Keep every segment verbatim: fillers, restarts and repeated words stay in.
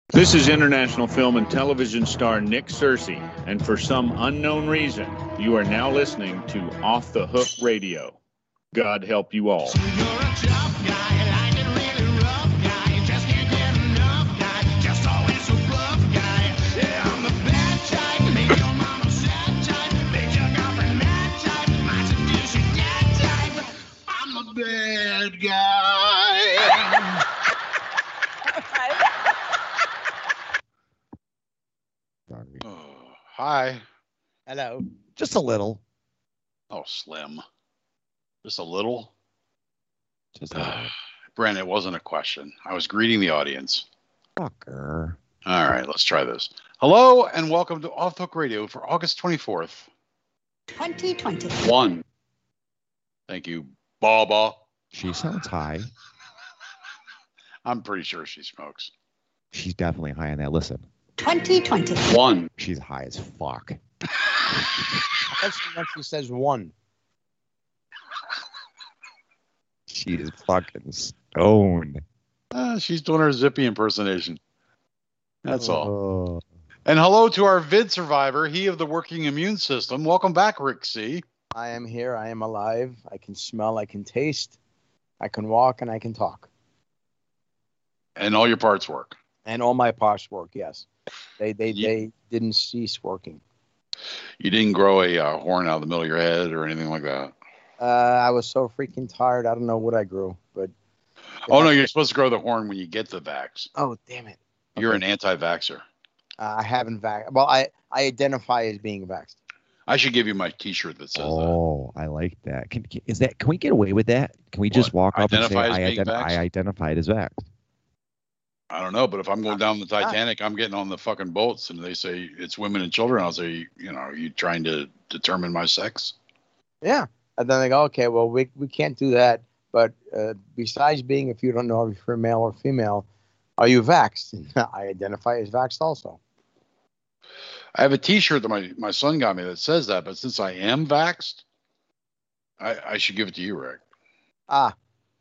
This is international film and television star Nick Searcy, and for some unknown reason, you are now listening to Off the Hook Radio. God help you all. Bad guy. Oh, hi. Hello. Just a little. Oh, Slim. Just a little. Just a little. Brent, it wasn't a question. I was greeting the audience. Fucker. All right, let's try this. Hello and welcome to Off the Hook Radio for August twenty-fourth. twenty twenty. One. Thank you, Baba. She sounds high. I'm pretty sure she smokes. She's definitely high on that. Listen. twenty twenty. One. She's high as fuck. That's when she says one. She is fucking stoned. Uh, she's doing her Zippy impersonation. That's all. Oh. And hello to our vid survivor, he of the working immune system. Welcome back, Rick C. I am here. I am alive. I can smell. I can taste. I can walk and I can talk. And all your parts work. And all my parts work, yes. They they, You- they didn't cease working. You didn't grow a uh, horn out of the middle of your head or anything like that. Uh, I was so freaking tired. I don't know what I grew, but Oh, no, you're supposed to grow the horn when you get the vax. oh damn it! You're an anti-vaxxer. Uh, I haven't vax. Well, I I identify as being vaxxed. I should give you my T-shirt that says that. Oh, I like that. Can, can is that? Can we get away with that? Can we just What? walk up and say Identify as I, being ident- vaxxed? I identified as vaxxed? I don't know, but if I'm going down the Titanic, I'm getting on the fucking boats, and they say it's women and children. I'll say, you know, are you trying to determine my sex? Yeah, and then they go, okay, well, we we can't do that. But uh, besides being, if you don't know if you're male or female, are you vaxxed? I identify as vaxxed also. I have a T-shirt that my, my son got me that says that, but since I am vaxxed, I, I should give it to you, Rick. Ah,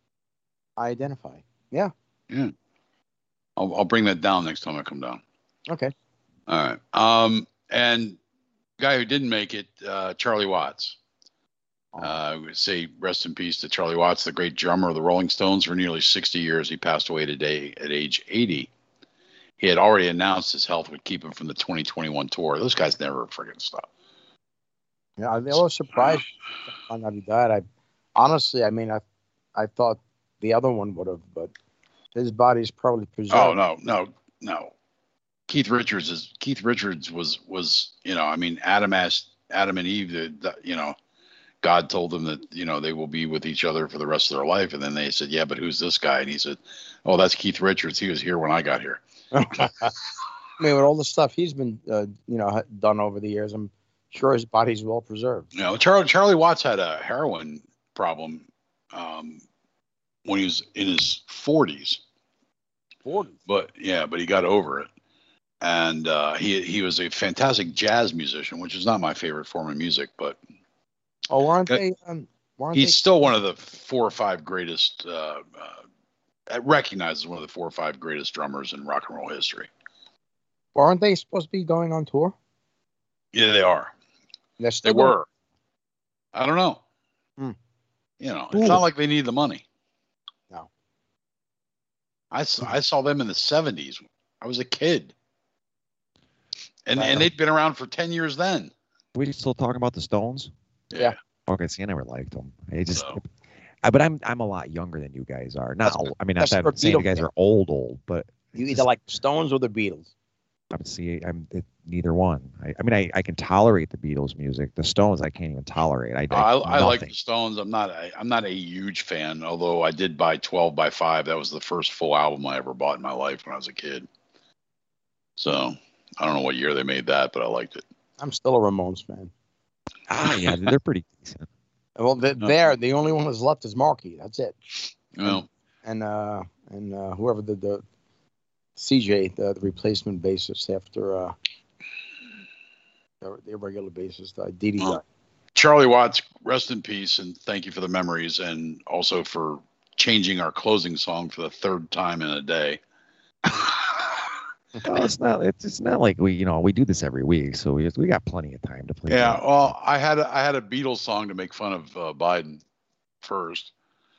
I identify. Yeah. Yeah. I'll, I'll bring that down next time I come down. Okay. All right. Um, and guy who didn't make it, uh, Charlie Watts. Uh, I would say rest in peace to Charlie Watts, the great drummer of the Rolling Stones. For nearly sixty years, he passed away today at age eighty. He had already announced his health would keep him from the twenty twenty-one tour. Those guys never friggin' stop. Yeah, I was surprised on that he died. I honestly, I mean, I I thought the other one would have, but his body's probably preserved. Oh no, no, no. Keith Richards is Keith Richards was was you know I mean Adam asked Adam and Eve the, the you know God told them that you know they will be with each other for the rest of their life, and then they said, yeah, but who's this guy? And he said, oh, that's Keith Richards. He was here when I got here. I mean, with all the stuff he's been, uh, you know, done over the years, I'm sure his body's well preserved. You know, Charlie Charlie Watts had a heroin problem um, when he was in his forties. forty. But yeah, but he got over it, and uh, he he was a fantastic jazz musician, which is not my favorite form of music, but Oh, aren't Uh, they? Um, aren't he's they? still one of the four or five greatest, uh, uh, recognized as one of the four or five greatest drummers in rock and roll history. Well, aren't they supposed to be going on tour? Yeah, they are. They're They still going- were. I don't know. Hmm. You know, Ooh. it's not like they need the money. No. I, s- I saw them in the seventies. I was a kid. And, and they'd been around for ten years then. we still talking about the Stones? Yeah. Okay, see, I never liked them. I just, So. I, but I'm I'm a lot younger than you guys are. Not, That's- old. I mean, that's not that I'm saying you Beatle guys fan. are old, old, but You either like the Stones or the Beatles. I'm see, I'm it, neither one. I, I mean, I, I can tolerate the Beatles music. The Stones, I can't even tolerate. I, I, I, I like nothing. the Stones. I'm not a, I'm not a huge fan, although I did buy twelve by five. That was the first full album I ever bought in my life when I was a kid. So I don't know what year they made that, but I liked it. I'm still a Ramones fan. Ah, yeah, they're pretty decent. Well, they're there. The only one that's left is Marky. That's it. Well, And uh, and uh, whoever the, the C J, the, the replacement bassist after uh, the, the regular bassist, uh, Dee Dee. Well, died. Charlie Watts, rest in peace, and thank you for the memories, and also for changing our closing song for the third time in a day. Well, it's not. It's, it's not like we, you know, we do this every week, so we we got plenty of time to play. Yeah. games. Well, I had a, I had a Beatles song to make fun of uh, Biden first,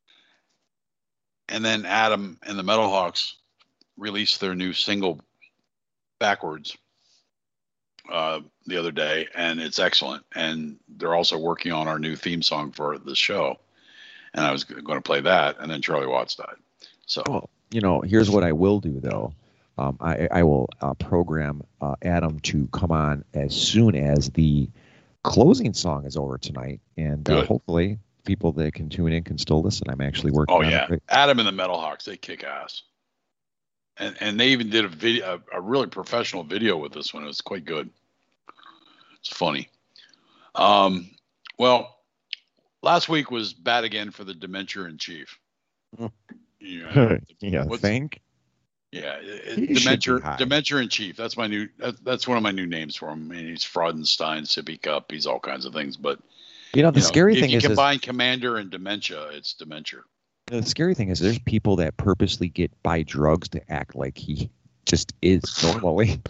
and then Adam and the Metalhawks released their new single backwards uh, the other day, and it's excellent. And they're also working on our new theme song for the show, and I was going to play that, and then Charlie Watts died. So, Well, you know, here's what I will do though. Um, I, I will uh, program uh, Adam to come on as soon as the closing song is over tonight, and uh, Good. hopefully people that can tune in can still listen. I'm actually working. oh on yeah, it. Adam and the Metalhawks, they kick ass. And and they even did a video, a, a really professional video with this one. It was quite good. It's funny. Um, well, last week was bad again for the dementia in chief. Yeah, yeah, What's- think. yeah. it- He it- should be dementia, high. dementia in chief. That's my new. That, that's one of my new names for him. I mean, he's Fraudenstein, Sippy Cup. He's all kinds of things. But You know, the you know, scary if thing you is, is combine commander and dementia, it's dementia. the scary thing is there's people that purposely get buy drugs to act like he just is normally.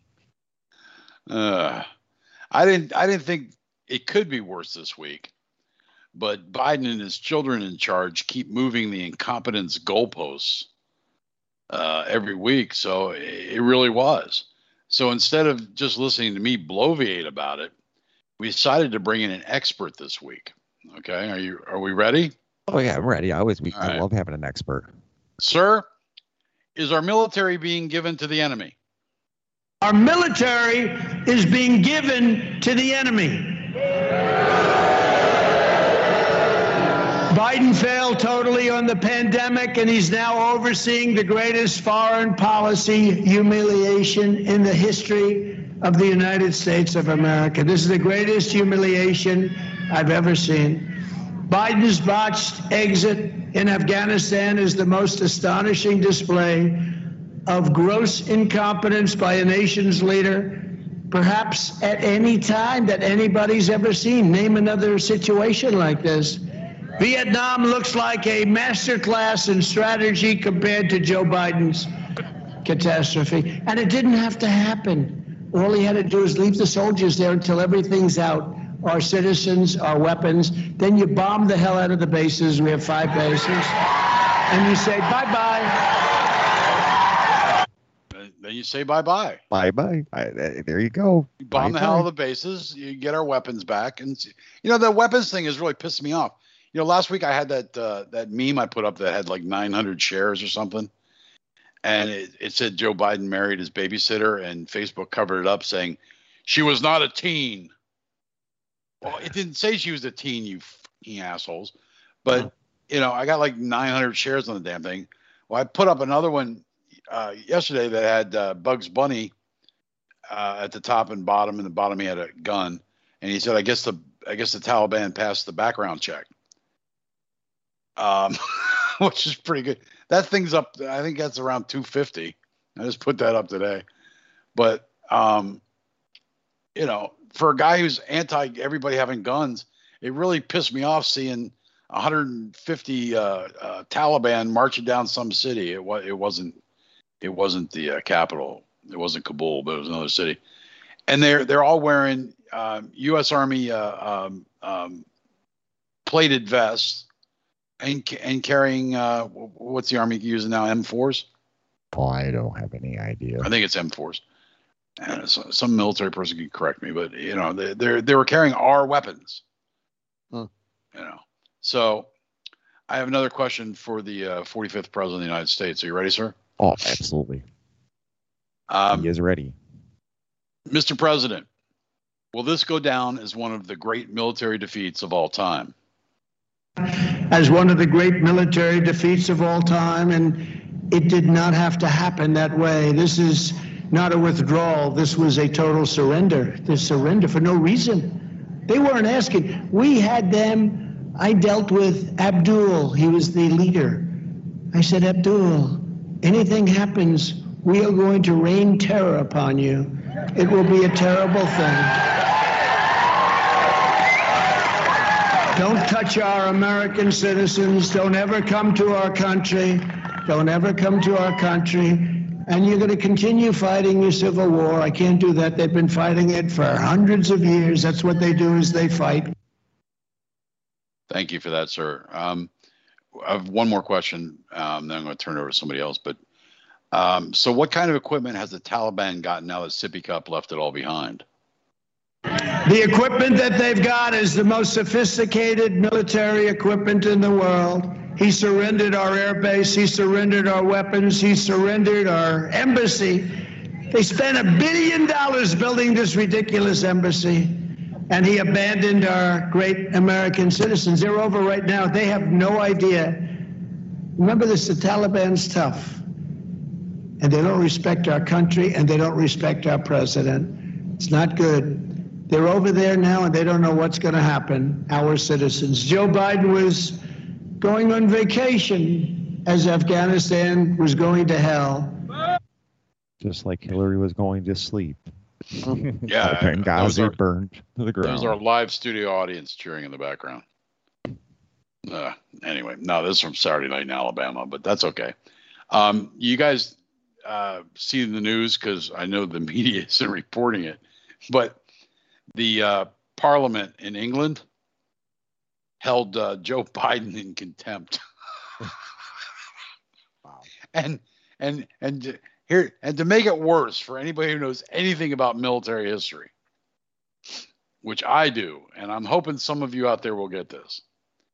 Uh, I didn't. I didn't think it could be worse this week, but Biden and his children in charge keep moving the incompetence goalposts uh, every week. So it, it really was. So instead of just listening to me bloviate about it, we decided to bring in an expert this week. Okay, are you? Are we ready, Oh yeah, I'm ready. I always we, All I right. love having an expert. sir? Is our military being given to the enemy? Our military is being given to the enemy. Biden failed totally on the pandemic, and he's now overseeing the greatest foreign policy humiliation in the history of the United States of America. This is the greatest humiliation I've ever seen. Biden's botched exit in Afghanistan is the most astonishing display of gross incompetence by a nation's leader, perhaps at any time that anybody's ever seen. Name another situation like this. Vietnam looks like a masterclass in strategy compared to Joe Biden's catastrophe. And it didn't have to happen. All he had to do is leave the soldiers there until everything's out. Our citizens, our weapons. Then you bomb the hell out of the bases. We have five bases. And you say, bye-bye. Then you say bye bye. Bye bye. There you go. You bomb the Bye-bye. hell out of the bases. You get our weapons back, and you know the weapons thing is really pissing me off. You know, last week I had that uh, that meme I put up that had like nine hundred shares or something, and it, it said Joe Biden married his babysitter, and Facebook covered it up saying she was not a teen. Well, it didn't say she was a teen, you fucking assholes. But you know, I got like nine hundred shares on the damn thing. Well, I put up another one uh, yesterday that had uh, Bugs Bunny uh, at the top and bottom, and the bottom he had a gun, and he said, "I guess the I guess the Taliban passed the background check," um, which is pretty good. That thing's up. I think that's around two fifty. I just put that up today, but um, you know, for a guy who's anti everybody having guns, it really pissed me off seeing one hundred fifty uh, uh, Taliban marching down some city. It was it wasn't it wasn't the uh, capital. It wasn't Kabul, but it was another city. And they're they're all wearing um, U S Army uh, um, um, plated vests and and carrying uh, what's the Army using now? M fours? Oh, I don't have any idea. I think it's M fours. And so, some military person can correct me, but you know they they they were carrying our weapons. Hmm. You know, so I have another question for the uh, forty-fifth president of the United States. Are you ready, sir? Oh, absolutely. Um, he is ready. Mister President, will this go down as one of the great military defeats of all time? As one of the great military defeats of all time, and it did not have to happen that way. This is not a withdrawal. This was a total surrender. They surrender for no reason. They weren't asking. We had them. I dealt with Abdul. He was the leader. I said, Abdul, anything happens, we are going to rain terror upon you. It will be a terrible thing. Don't touch our American citizens. Don't ever come to our country. Don't ever come to our country. And you're going to continue fighting your civil war. I can't do that. They've been fighting it for hundreds of years. That's what they do, is they fight. Thank you for that, sir. Um, I have one more question. Um, then I'm going to turn it over to somebody else. But um, so what kind of equipment has the Taliban got now that Sippy Cup left it all behind? The equipment that they've got is the most sophisticated military equipment in the world. He surrendered our air base. He surrendered our weapons. He surrendered our embassy. They spent a billion dollars building this ridiculous embassy, and he abandoned our great American citizens. They're over right now. They have no idea. Remember this, the Taliban's tough, and they don't respect our country, and they don't respect our president. It's not good. They're over there now, and they don't know what's going to happen, our citizens. Joe Biden was going on vacation as Afghanistan was going to hell. Just like Hillary was going to sleep. Yeah. Benghazi our, burned to the ground. There's our live studio audience cheering in the background. Uh, anyway, no, this is from Saturday Night in Alabama, but that's okay. Um, you guys uh, see the news, because I know the media isn't reporting it, but the uh, Parliament in England held uh, Joe Biden in contempt. Wow. And and and here and to make it worse for anybody who knows anything about military history, which I do, and I'm hoping some of you out there will get this.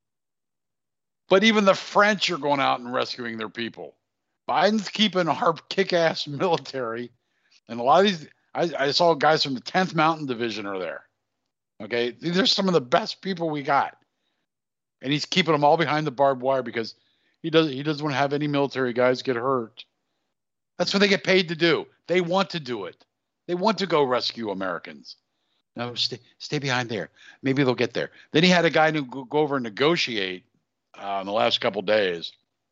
But even the French are going out and rescuing their people. Biden's keeping our kick-ass military, and a lot of these. I, I saw guys from the tenth Mountain Division are there. Okay, these are some of the best people we got. And he's keeping them all behind the barbed wire because he doesn't he doesn't want to have any military guys get hurt. That's what they get paid to do. They want to do it. They want to go rescue Americans. No, stay stay behind there. Maybe they'll get there. Then he had a guy who go, go over and negotiate uh, in the last couple of days.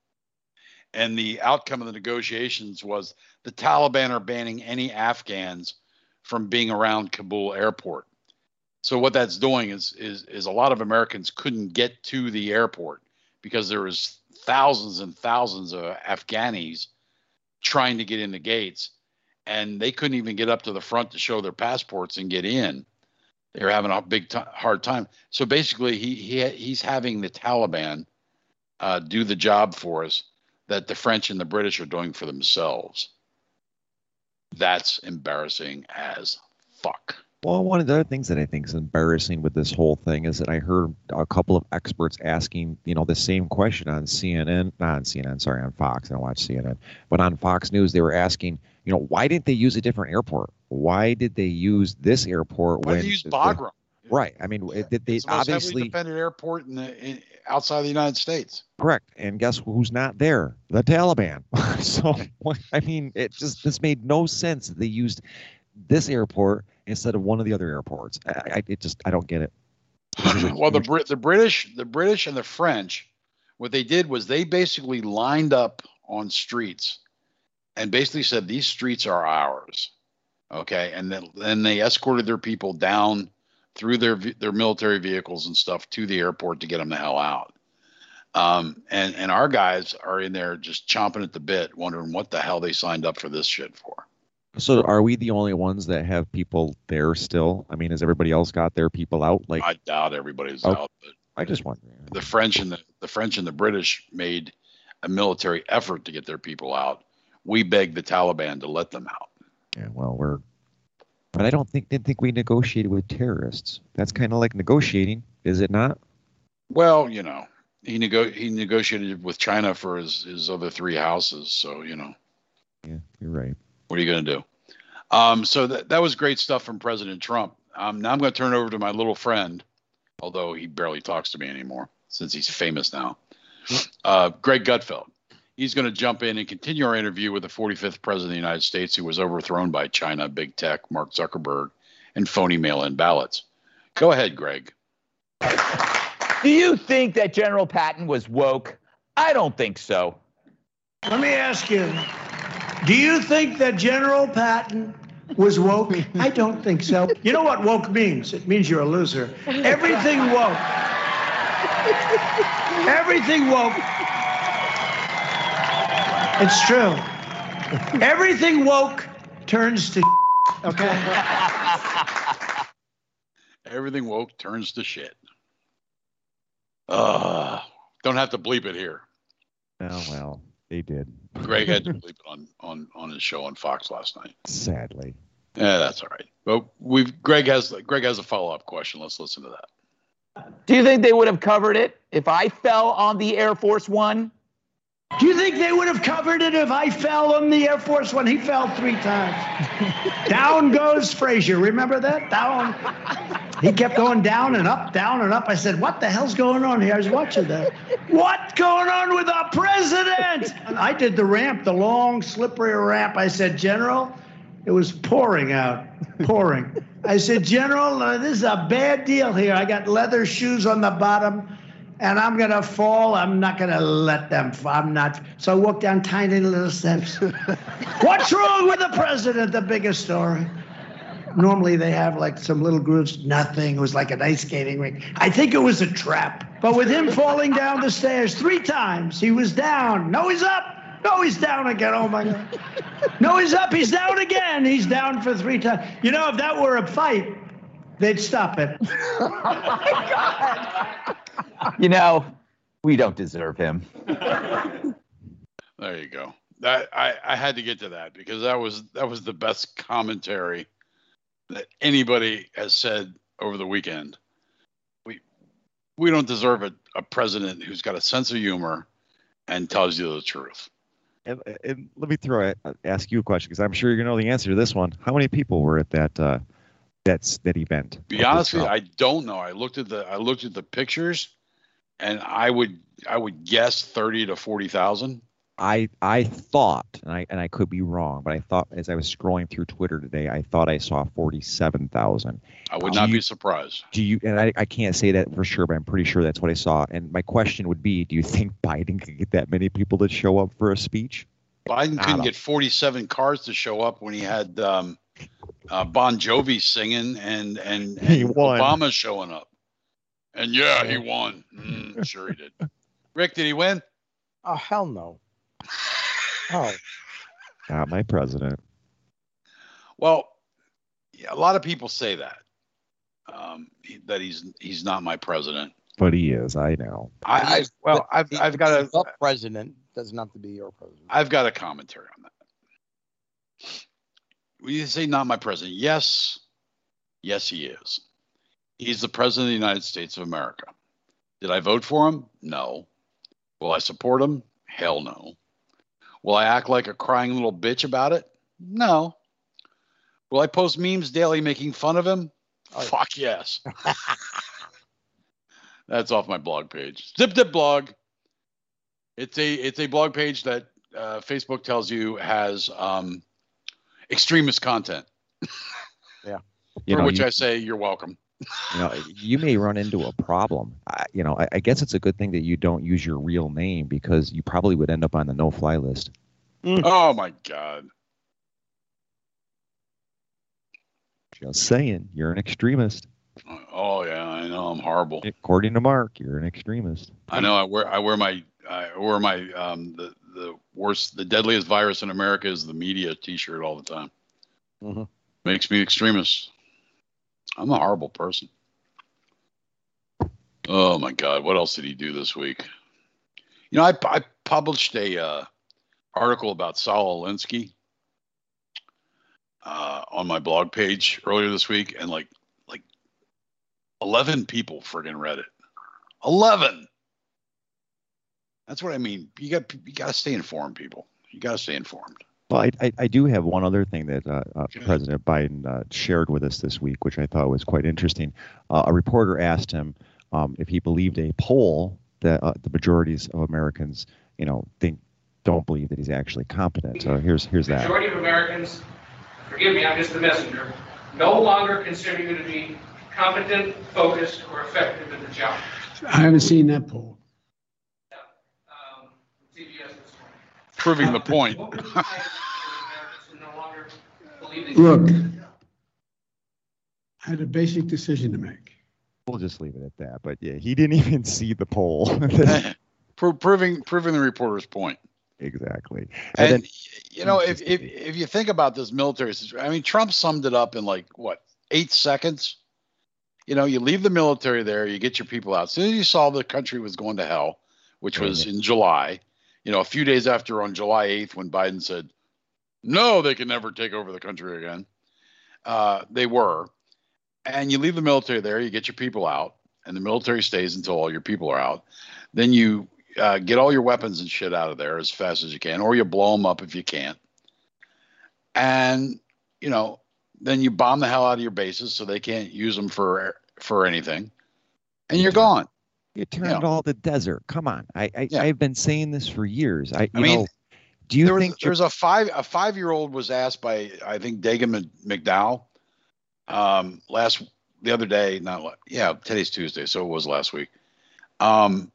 And the outcome of the negotiations was the Taliban are banning any Afghans from being around Kabul airport. So what that's doing is, is, is a lot of Americans couldn't get to the airport because there was thousands and thousands of Afghanis trying to get in the gates, and they couldn't even get up to the front to show their passports and get in. They were having a big t- hard time. So basically, he, he he's having the Taliban uh, do the job for us that the French and the British are doing for themselves. That's embarrassing as fuck. Well, one of the other things that I think is embarrassing with this whole thing is that I heard a couple of experts asking, you know, the same question on C N N, not on C N N, sorry, on Fox. I don't watch C N N, but on Fox News, they were asking, you know, why didn't they use a different airport? Why did they use this airport? Why when did they use Bagram? The, right. I mean, yeah. it, they it's the most obviously heavily defended airport in the in, outside the United States. Correct. And guess who's not there? The Taliban. So, I mean, it just this made no sense that they used this airport instead of one of the other airports. I, I it just I don't get it. Well, the Brit, the British, the British and the French, what they did was they basically lined up on streets and basically said these streets are ours, okay, and then then they escorted their people down through their their military vehicles and stuff to the airport to get them the hell out. Um, and and our guys are in there just chomping at the bit, wondering what the hell they signed up for this shit for. So are we the only ones that have people there still? I mean, has everybody else got their people out? Like, I doubt everybody's oh, out. But I just wonder. The French and the, the French and the British made a military effort to get their people out. We begged the Taliban to let them out. Yeah, well, we're, but I don't think didn't think we negotiated with terrorists. That's kind of like negotiating, is it not? Well, you know, he nego- he negotiated with China for his, his other three houses. So, you know. Yeah, you're right. What are you going to do? Um, so that that was great stuff from President Trump. Um, now I'm going to turn it over to my little friend, although he barely talks to me anymore since he's famous now, uh, Greg Gutfeld. He's going to jump in and continue our interview with the forty-fifth president of the United States, who was overthrown by China, big tech, Mark Zuckerberg, and phony mail-in ballots. Go ahead, Greg. Do you think that General Patton was woke? I don't think so. Let me ask you, do you think that General Patton was woke? I don't think so. You know what woke means? It means you're a loser. Everything woke. Everything woke. It's true. Everything woke turns to okay? Everything woke turns to shit. Uh, don't have to bleep it here. Oh, well, they did. Greg had to bleep it on, on, on his show on Fox last night. Sadly. Yeah, that's all right. But we've Greg has Greg has a follow-up question. Let's listen to that. Do you think they would have covered it if I fell on the Air Force One? Do you think they would have covered it if I fell on the Air Force One? He fell three times. Down goes Frazier. Remember that? Down. He kept going down and up, down and up. I said, what the hell's going on here? I was watching that. What's going on with our president? And I did the ramp, the long, slippery ramp. I said, General, it was pouring out, pouring. I said, General, uh, this is a bad deal here. I got leather shoes on the bottom. And I'm going to fall. I'm not going to let them fall. I'm not. So I walk down tiny little steps. What's wrong with the president? The biggest story. Normally they have like some little groups. Nothing. It was like an ice skating rink. I think it was a trap. But with him falling down the stairs three times, he was down. No, he's up. No, he's down again. Oh, my God. No, he's up. He's down again. He's down for three times. You know, if that were a fight, they'd stop it. Oh, my God. You know, we don't deserve him. There you go. That I, I had to get to that because that was that was the best commentary that anybody has said over the weekend. We we don't deserve a, a president who's got a sense of humor and tells you the truth. And, and let me throw it, ask you a question because I'm sure you're gonna know the answer to this one. How many people were at that uh, that's that event? Be honest with you, I don't know. I looked at the I looked at the pictures. And I would I would guess thirty to forty thousand. I I thought, and I and I could be wrong, but I thought as I was scrolling through Twitter today, I thought I saw forty-seven thousand. I would not be surprised. Do you? And I, I can't say that for sure, but I'm pretty sure that's what I saw. And my question would be, do you think Biden could get that many people to show up for a speech? Biden couldn't get forty-seven cars to show up when he had um, uh, Bon Jovi singing and and, and He won. Obama showing up. And yeah, he won. Mm, sure he did. Rick, did he win? Oh, hell no. Oh. Not my president. Well, yeah, a lot of people say that. Um, he, that he's he's not my president. But he is, I know. I, I well, I've The- I've got a the president doesn't have to be your president. I've got a commentary on that. When you say not my president, yes, yes, he is. He's the president of the United States of America. Did I vote for him? No. Will I support him? Hell no. Will I act like a crying little bitch about it? No. Will I post memes daily making fun of him? Oh, fuck yes. That's off my blog page. Zip Dip Blog. It's a it's a blog page that uh, Facebook tells you has um, extremist content. Yeah. You For know, which you, I say you're welcome. You know, you may run into a problem. I, you know, I, I guess it's a good thing that you don't use your real name because you probably would end up on the no-fly list. Mm. Oh my God. Just saying, you're an extremist. Oh yeah, I know I'm horrible. According to Mark, you're an extremist. I know. I wear I wear my I wear my um the the worst the deadliest virus in America is the media T-shirt all the time. Mm-hmm. Makes me extremist. I'm a horrible person. Oh my God, what else did he do this week? You know, I I published a uh, article about Saul Alinsky uh, on my blog page earlier this week, and like like eleven people friggin' read it. Eleven. That's what I mean. You got you got to stay informed, people. You got to stay informed. Well, I, I, I do have one other thing that uh, uh, Okay. President Biden uh, shared with us this week, which I thought was quite interesting. Uh, a reporter asked him um, if he believed a poll that uh, the majorities of Americans, you know, think don't believe that he's actually competent. So here's here's The that. majority of Americans, forgive me, I'm just the messenger, no longer consider you to be competent, focused, or effective in the job. I haven't seen that poll. Um, C B S this morning. Proving the point. What would you say to Americans who no longer believe that Look, I had a basic decision to make. We'll just leave it at that. But yeah, he didn't even see the poll. Pro- proving proving the reporter's point. Exactly. And, And, then you know, if, if if you think about this military situation, I mean, Trump summed it up in like what eight seconds. You know, you leave the military there, you get your people out. As soon as you saw the country was going to hell, which was in July, you know, a few days after on July eighth, when Biden said, no, they can never take over the country again. Uh, they were. And you leave the military there, you get your people out, and the military stays until all your people are out. Then you uh, get all your weapons and shit out of there as fast as you can, or you blow them up if you can't. And, you know, then you bomb the hell out of your bases so they can't use them for for anything. And you're gone. You turned you know. all the desert. Come on. I, I, Yeah. I've been saying this for years. I, you I mean, know, do you there was, think there was a five a five year old was asked by I think Dagan McDowell um, last the other day, not la- yeah, today's Tuesday, so it was last week. Um,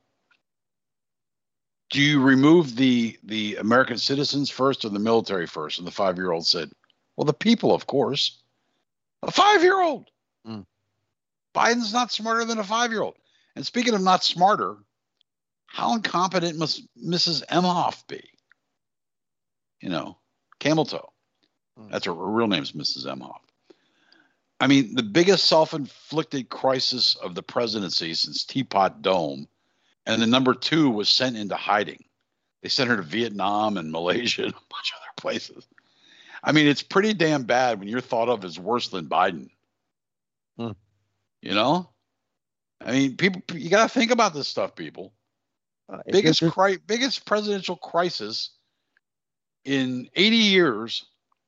do you remove the the American citizens first or the military first? And the five year old said, well, the people, of course. A five year old. Mm. Biden's not smarter than a five year old. And speaking of not smarter, how incompetent must Missus Emhoff be? You know, camel toe. That's her, her real name's Missus Emhoff. I mean, the biggest self-inflicted crisis of the presidency since Teapot Dome, and the number two was sent into hiding. They sent her to Vietnam and Malaysia and a bunch of other places. I mean, it's pretty damn bad when you're thought of as worse than Biden. Hmm. You know? I mean, people, you got to think about this stuff, people. uh, Biggest, there- cri- biggest presidential crisis in eighty years,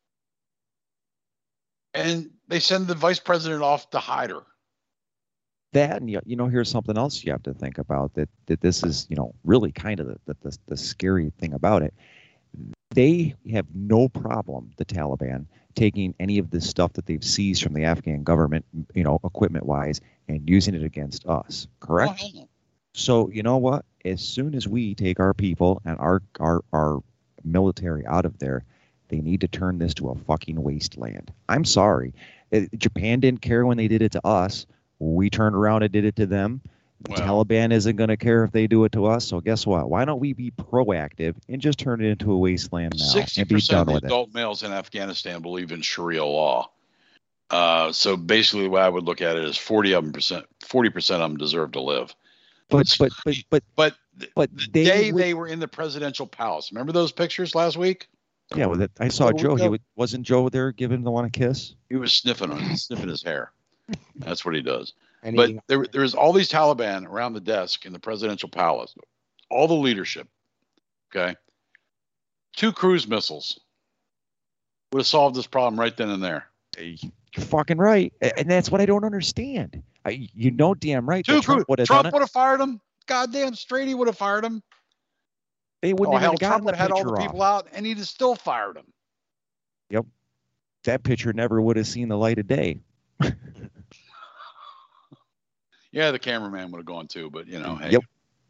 and they send the vice president off to hide her. that and you you know here's something else you have to think about that that this is you know really kind of the the, the, the scary thing about it. They have no problem, the Taliban, taking any of this stuff that they've seized from the Afghan government, you know, equipment wise, and using it against us, correct? Oh, hell no. So you know what? As soon as we take our people and our our our military out of there, they need to turn this to a fucking wasteland. I'm sorry. Uh, Japan didn't care when they did it to us. We turned around and did it to them. The Well- Taliban isn't going to care if they do it to us. So guess what? Why don't we be proactive and just turn it into a wasteland now Sixty and be percent of done the with it? adult males in Afghanistan believe in Sharia law. Uh, so basically, the way I would look at it is forty of them percent, forty percent of them deserve to live. But but but but But th- but the they day would- they were in the presidential palace, remember those pictures last week? yeah. Well, that, I saw Where we Joe. He go. was, wasn't Joe there giving the one a kiss. He was sniffing on sniffing his hair. That's what he does. And But eating- there, there was all these Taliban around the desk in the presidential palace, all the leadership. Okay, two cruise missiles would have solved this problem right then and there. You're fucking right, A- and that's what I don't understand. I, you know, damn right. Two that Trump cruise. would have Trump done it. would have fired him. Goddamn straight, he would have fired him. They wouldn't Oh even hell, have Trump gotten would the have had all picture the off. people out, and he'd have still fired him. That picture never would have seen the light of day. Yeah, the cameraman would have gone too, but you know, hey. Yep.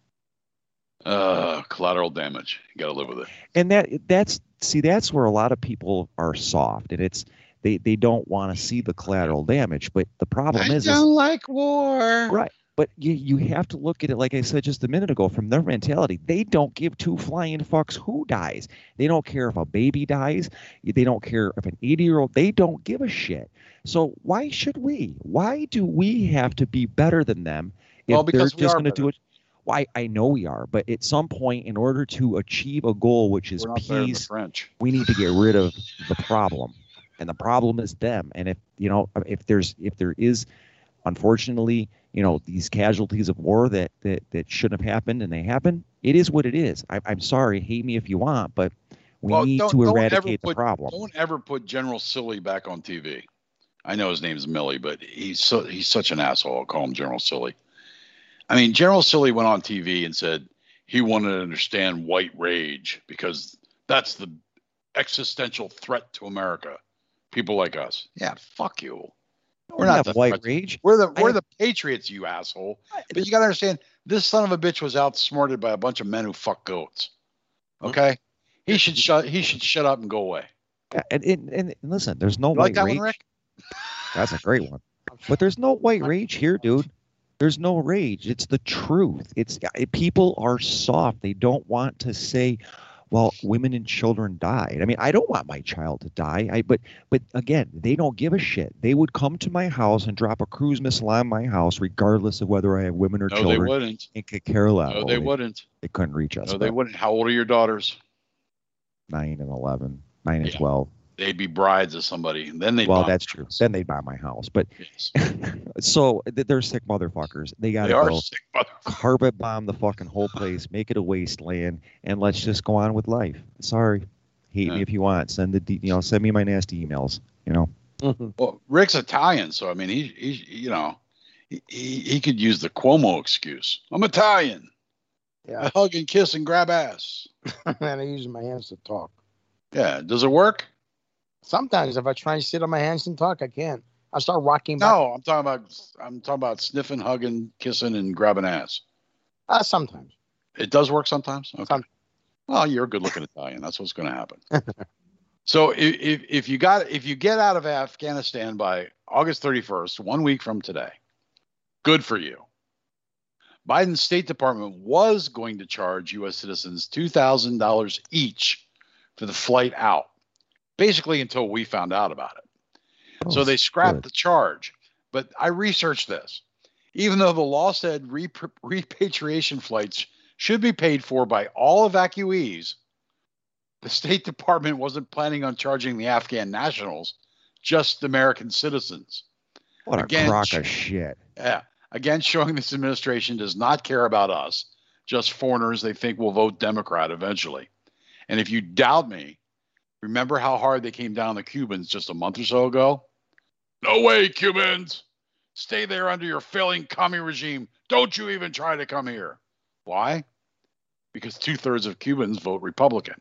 Uh, collateral damage. You got to live with it. And that that's see that's where a lot of people are soft, and it's they they don't want to see the collateral damage. But the problem is, is like war. right. But you you have to look at it like I said just a minute ago from their mentality. They don't give two flying fucks who dies. They don't care if a baby dies. They don't care if an eighty year old. They don't give a shit. So why should we? Why do we have to be better than them if Well, because they're we just are going to do it? Why I know we are, but at some point, in order to achieve a goal, which is We're not better than the peace, French. we need to get rid of the problem, and the problem is them. And if you know, if there's, if there is, unfortunately, you know, these casualties of war that that that shouldn't have happened, and they happen, it is what it is. I, I'm sorry, hate me if you want, but we Well, need don't- to don't ever eradicate the put- problem. Don't ever put General Silly back on T V. I know his name's Millie, but he's so, he's such an asshole. I'll call him General Silly. I mean, General Silly went on T V and said he wanted to understand white rage because that's the existential threat to America. People like us. Yeah, fuck you. We're We not have the white threats. rage. We're the I we're have- the patriots, you asshole. But you got to understand, this son of a bitch was outsmarted by a bunch of men who fuck goats. Okay, he should shut. He should shut up and go away. Yeah, And, and, and listen, there's no You like white that rage. one, Rick? That's a great one. But there's no white rage here, dude. There's no rage. It's the truth. It's it, people are soft. They don't want to say, Well, women and children died. I mean, I don't want my child to die. I but but again, they don't give a shit. They would come to my house and drop a cruise missile on my house, regardless of whether I have women or No, children. they wouldn't. And could care less. No, Well, they wouldn't. They couldn't reach us. No, they but wouldn't. How old are your daughters? Nine and eleven, nine and Yeah. twelve. They'd be brides of somebody, and then they'd Well, bomb that's your true. house. Then they'd buy my house. But Yes. so th- they're sick motherfuckers. They got They to are go sick motherfuckers. carpet bomb the fucking whole place, make it a wasteland, and let's just go on with life. Sorry, hate Yeah. me if you want. Send the de- you know, send me my nasty emails. You know. Well, Rick's Italian, so I mean, he, he you know, he, he he could use the Cuomo excuse. I'm Italian. Yeah. I hug and kiss and grab ass. And I use my hands to talk. Yeah. Does it work? Sometimes if I try and sit on my hands and talk, I can't. I start rocking back. No, I'm talking about I'm talking about sniffing, hugging, kissing, and grabbing ass. Uh, sometimes. It does work sometimes. Okay. Some- Well, you're a good-looking Italian. That's what's going to happen. So if, if if you got if you get out of Afghanistan by August thirty-first, one week from today, good for you. Biden's State Department was going to charge U S citizens two thousand dollars each for the flight out, basically until we found out about it. So they scrapped good. the charge. But I researched this. Even though the law said repri- repatriation flights should be paid for by all evacuees, the State Department wasn't planning on charging the Afghan nationals, just American citizens. What a Again, crock sh- of shit. Yeah. Again, showing this administration does not care about us, just foreigners they think will vote Democrat eventually. And if you doubt me, remember how hard they came down on the Cubans just a month or so ago? No way, Cubans. Stay there under your failing commie regime. Don't you even try to come here. Why? Because two-thirds of Cubans vote Republican.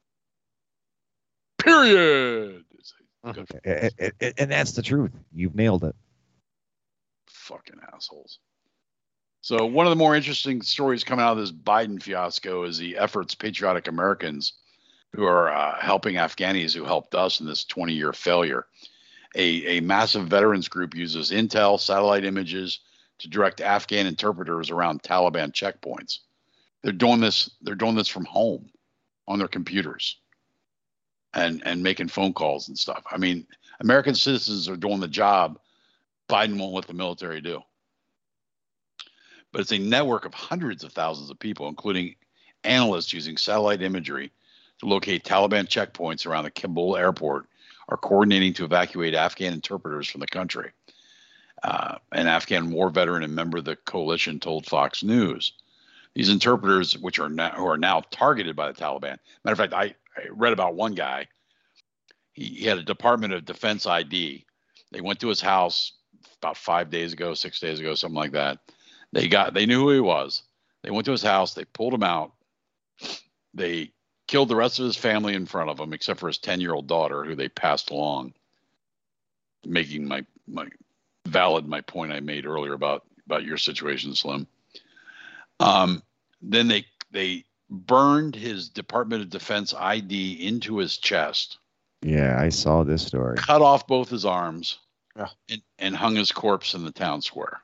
Period. Good A- a- a- And that's the truth. You've nailed it. fucking assholes. So one of the more interesting stories coming out of this Biden fiasco is the efforts patriotic Americans who are uh, helping Afghanis who helped us in this twenty-year failure. A, a massive veterans group uses intel, satellite images to direct Afghan interpreters around Taliban checkpoints. They're doing this. They're doing this from home on their computers and, and making phone calls and stuff. I mean, American citizens are doing the job Biden won't let the military do. But it's a network of hundreds of thousands of people, including analysts using satellite imagery to locate Taliban checkpoints around the Kabul airport, are coordinating to evacuate Afghan interpreters from the country. Uh, an Afghan war veteran and member of the coalition told Fox News. These interpreters, which are now, who are now targeted by the Taliban. Matter of fact, I, I read about one guy. He, he had a Department of Defense I D. They went to his house about five days ago, six days ago, something like that. They got, they knew who he was. They went to his house. They pulled him out. They killed the rest of his family in front of him, except for his ten-year-old daughter, who they passed along, making my my valid my point I made earlier about about your situation, Slim. Um, then they they burned his Department of Defense I D into his chest. Yeah, I saw this story. Cut off both his arms, Yeah. and, and hung his corpse in the town square.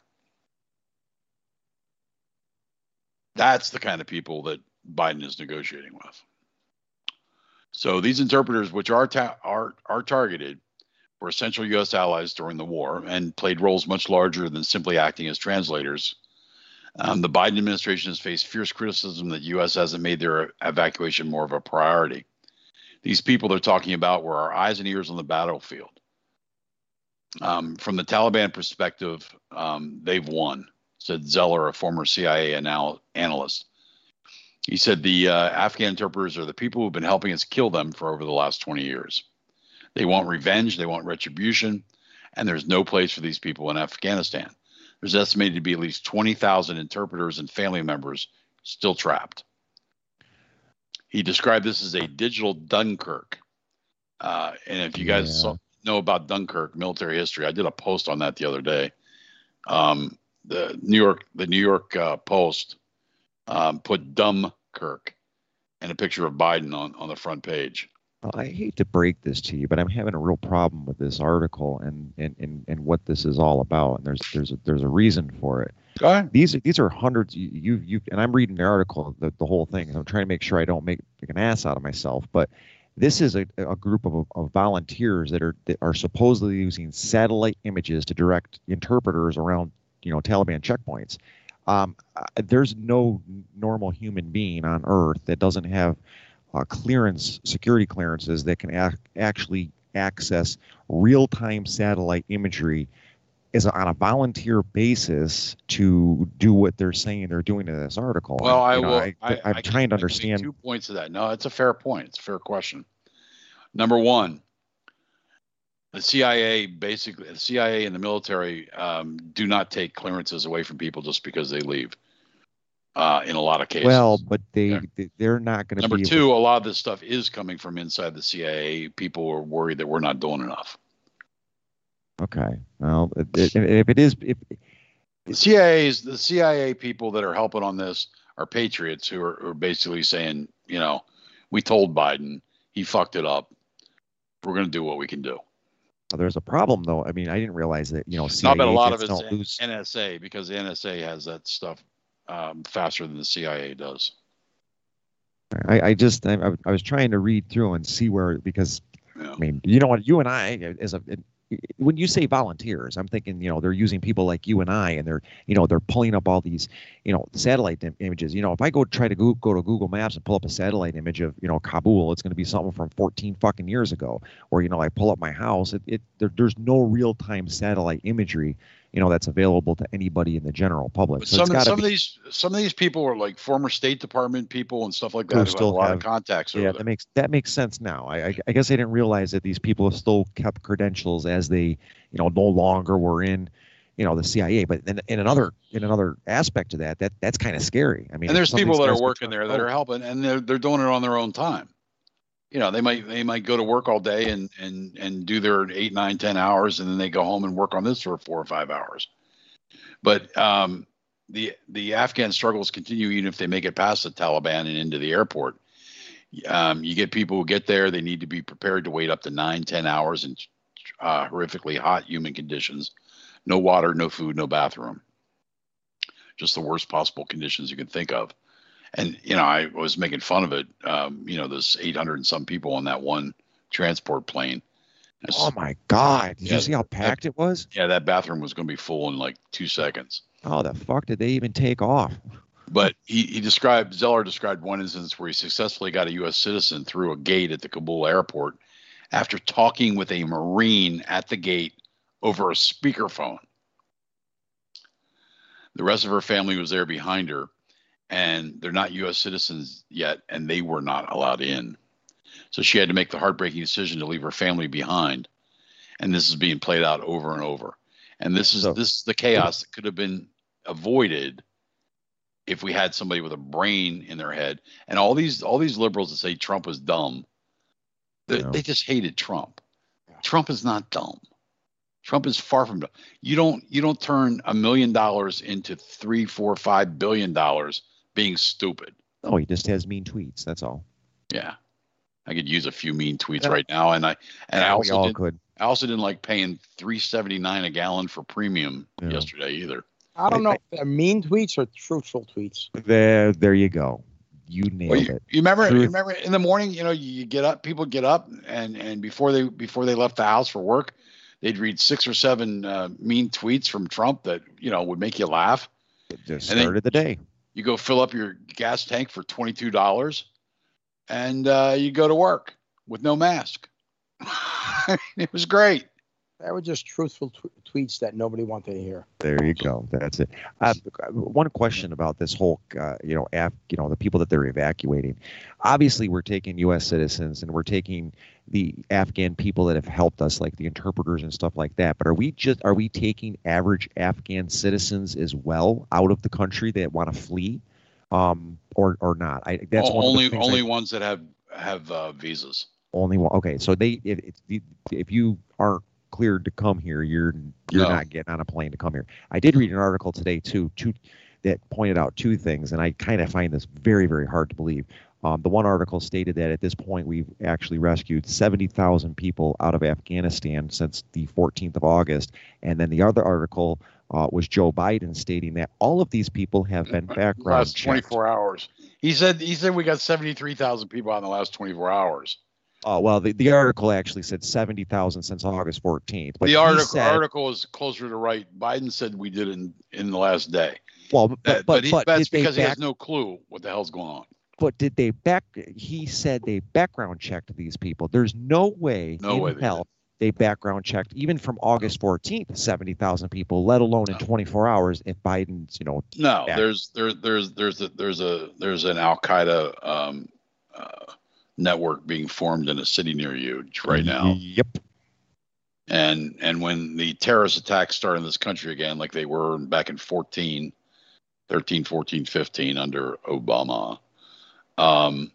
That's the kind of people that Biden is negotiating with. So these interpreters, which are ta- are are targeted, were essential U S allies during the war and played roles much larger than simply acting as translators. Um, the Biden administration has faced fierce criticism that U S hasn't made their evacuation more of a priority. These people they're talking about were our eyes and ears on the battlefield. Um, from the Taliban perspective, um, they've won, said Zeller, a former C I A anal- analyst. He said the uh, Afghan interpreters are the people who've been helping us kill them for over the last twenty years. They want revenge, they want retribution, and there's no place for these people in Afghanistan. There's estimated to be at least twenty thousand interpreters and family members still trapped. He described this as a digital Dunkirk. Uh, and if you guys Yeah. saw, know about Dunkirk military history, I did a post on that the other day. Um, the New York, the New York uh, Post um, put Dumbkirk and a picture of Biden on, on the front page. Well, I hate to break this to you, but I'm having a real problem with this article and and, and, and what this is all about. And there's there's a, there's a reason for it. Go ahead. These are these are hundreds. You you, you and I'm reading the article, the, the whole thing. And I'm trying to make sure I don't make, make an ass out of myself. But this is a, a group of, of volunteers that are that are supposedly using satellite images to direct interpreters around, you know, Taliban checkpoints. Um, there's no normal human being on Earth that doesn't have uh, clearance, security clearances that can ac- actually access real-time satellite imagery is on a volunteer basis to do what they're saying they're doing in this article. Well, I you know, will. I, I, I'm I trying can, to I can understand. make two points of that. No, it's a fair point. It's a fair question. Number one, the C I A basically, the C I A and the military um, do not take clearances away from people just because they leave. Uh, in a lot of cases. Well, but they Yeah. they're not going to Number be two, able a lot of this stuff is coming from inside the C I A. People are worried that we're not doing enough. Okay. Well, if, if it is, if The C I A's, the C I A people that are helping on this are patriots who are, are basically saying, you know, we told Biden, he fucked it up. We're going to do what we can do. well, there's a problem though. I mean, I didn't realize that you know C I A Not, but a lot of agents it's don't lose. N S A because the N S A has that stuff um, faster than the C I A does. I, I just I, I was trying to read through and see where because Yeah. I mean you know what you and I as a when you say volunteers, I'm thinking you know they're using people like you and I and they're you know they're pulling up all these you know satellite im- images. You know if I go try to go, go to Google Maps and pull up a satellite image of you know Kabul, it's going to be something from fourteen fucking years ago. Or you know I pull up my house, it, it there, there's no real time satellite imagery you know that's available to anybody in the general public. But So some it's gotta some be, of these some of these people are like former State Department people and stuff like that Who who have still a lot have- of contacts over Yeah, there. that makes that makes sense now. I, I I guess I didn't realize that these people have still kept credentials as they, you know, no longer were in, you know, the C I A. But in, in another in another aspect to that, that that's kind of scary. I mean, And if there's some of people these that guys are get working turned there that over- are helping, and they're they're doing it on their own time. You know, they might they might go to work all day and and and do their eight, nine, ten hours, and then they go home and work on this for four or five hours. But um, the the Afghan struggles continue even if they make it past the Taliban and into the airport. Um, you get people who get there; they need to be prepared to wait up to nine, ten hours in uh, horrifically hot, humid conditions. No water, no food, no bathroom. Just the worst possible conditions you can think of. And, you know, I was making fun of it. Um, you know, there's eight hundred and some people on that one transport plane. It's- Oh my God! Did Yeah, you see how packed it was? yeah, that bathroom was going to be full in like two seconds. How the fuck did they even take off? But he, he described, Zeller described one instance where he successfully got a U S citizen through a gate at the Kabul airport after talking with a Marine at the gate over a speakerphone. The rest of her family was there behind her, and they're not U S citizens yet, and they were not allowed in. So she had to make the heartbreaking decision to leave her family behind. And this is being played out over and over. And this is So- this is the chaos that could have been avoided if we had somebody with a brain in their head. And all these all these liberals that say Trump was dumb, they, Yeah. they just hated Trump. Trump is not dumb. Trump is far from dumb. You don't you don't turn a million dollars into three, four, five billion dollars being stupid. Oh, he just has mean tweets. That's all. Yeah. I could use a few mean tweets Yeah. right now. And I and I Yeah, we also all did, could. I also didn't like paying three seventy-nine a gallon for premium Yeah. yesterday either. I don't I- know if they're mean tweets or truthful tweets. There, there you go. You nailed Well, you, it. you remember Truth. you remember in the morning, you know, you get up, people get up and and before they before they left the house for work, they'd read six or seven uh, mean tweets from Trump that, you know, would make you laugh. It just And then- started the day. You go fill up your gas tank for twenty-two dollars and uh, you go to work with no mask. It was great. They were just truthful t- tweets that nobody wanted to hear. There you go. That's it. Uh, one question about this whole, uh, you know, af- you know, the people that they're evacuating. Obviously, we're taking U S citizens and we're taking the Afghan people that have helped us, like the interpreters and stuff like that. But are we just are we taking average Afghan citizens as well out of the country that want to flee, um, or or not? I that's O- one only of the things only I- ones that have have uh, visas. only one. Okay, so they if if, if you aren't cleared to come here, you're you're No. not getting on a plane to come here. I did read an article today too, two that pointed out two things, and I kind of find this very very hard to believe. Um, the one article stated that at this point we've actually rescued seventy thousand people out of Afghanistan since the fourteenth of August. And then the other article uh, was Joe Biden stating that all of these people have been background last checked. twenty-four hours. He said he said we got seventy-three thousand people out in the last twenty-four hours. Oh, well, the, the article actually said seventy thousand since August fourteenth. But the article said, article is closer to right. Biden said we did it in, in the last day. Well, but, Uh, but, but, he, but that's did they because he back, has no clue what the hell's going on. But did they back? He said they background checked these people. There's no way No in way they hell they background checked even from August fourteenth seventy thousand people, let alone in No. twenty-four hours. If Biden's, you know, No, back. there's there there's there's a, there's a there's an Al Qaeda um, uh, network being formed in a city near you right now. Yep. And and when the terrorist attacks start in this country again, like they were back in fourteen, thirteen, fourteen, fifteen under Obama, um,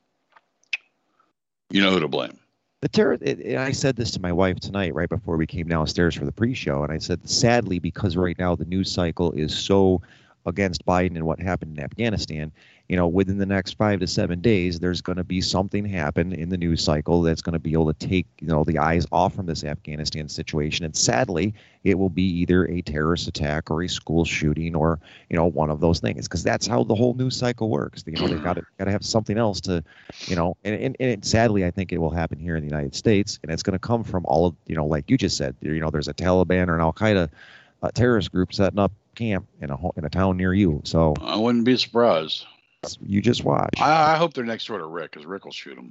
you know who to blame. The terror. It, and I said this to my wife tonight, right before we came downstairs for the pre-show, and I said, sadly, because right now the news cycle is so against Biden and what happened in Afghanistan, you know, within the next five to seven days, there's going to be something happen in the news cycle that's going to be able to take, you know, the eyes off from this Afghanistan situation. And sadly, it will be either a terrorist attack or a school shooting or, you know, one of those things, because that's how the whole news cycle works. You know, they've got to got to have something else to, you know, and, and, and sadly, I think it will happen here in the United States. And it's going to come from all of, you know, like you just said, you know, there's a Taliban or an Al Qaeda uh, terrorist group setting up camp in a ho- in a town near you. So I wouldn't be surprised. you just watch. I, I hope they're next door to Rick, because Rick will shoot him.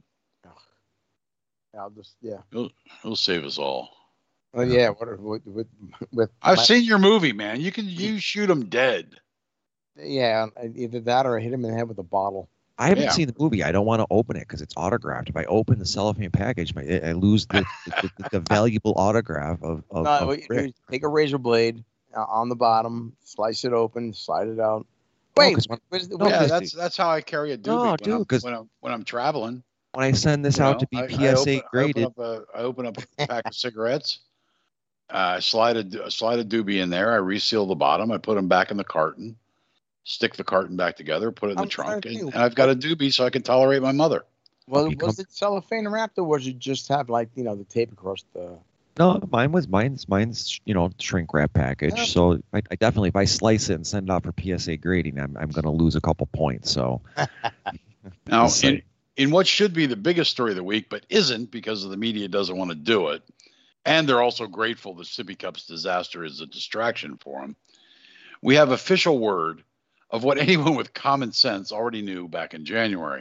I'll just yeah. He'll he'll save us all. Well, yeah. What with with, with I've my- seen your movie, man. You can you shoot him dead. Yeah, either that or I hit him in the head with a bottle. I haven't Yeah. seen the movie. I don't want to open it because it's autographed. If I open the cellophane package, my, I I lose the, the, the, the valuable autograph of, of, No, of what you do Rick. is take a razor blade uh, on the bottom, slice it open, slide it out. No, Wait, 'cause when- where's the, no, where's Yeah, because that's that's how I carry a doobie No, when, dude, I'm, 'cause- when I'm when I'm traveling. When I send this you out know, to be I- I P S A open- graded, I open up a, I open up a pack of cigarettes. Uh, slide a slide a doobie in there. I reseal the bottom. I put them back in the carton. Stick the carton back together. Put it in the I'm trying trunk, to and, think. and I've got a doobie so I can tolerate my mother. well, become- was it cellophane wrapped or was it just have like you know the tape across the? no, mine was mine's mine's you know shrink wrap package. Yeah. So I, I definitely, if I slice it and send it out for P S A grading, I'm I'm going to lose a couple points. So Now, Just in, saying. in what should be the biggest story of the week, but isn't because the media doesn't want to do it, and they're also grateful the Sippy Cups disaster is a distraction for them, we have official word of what anyone with common sense already knew back in January.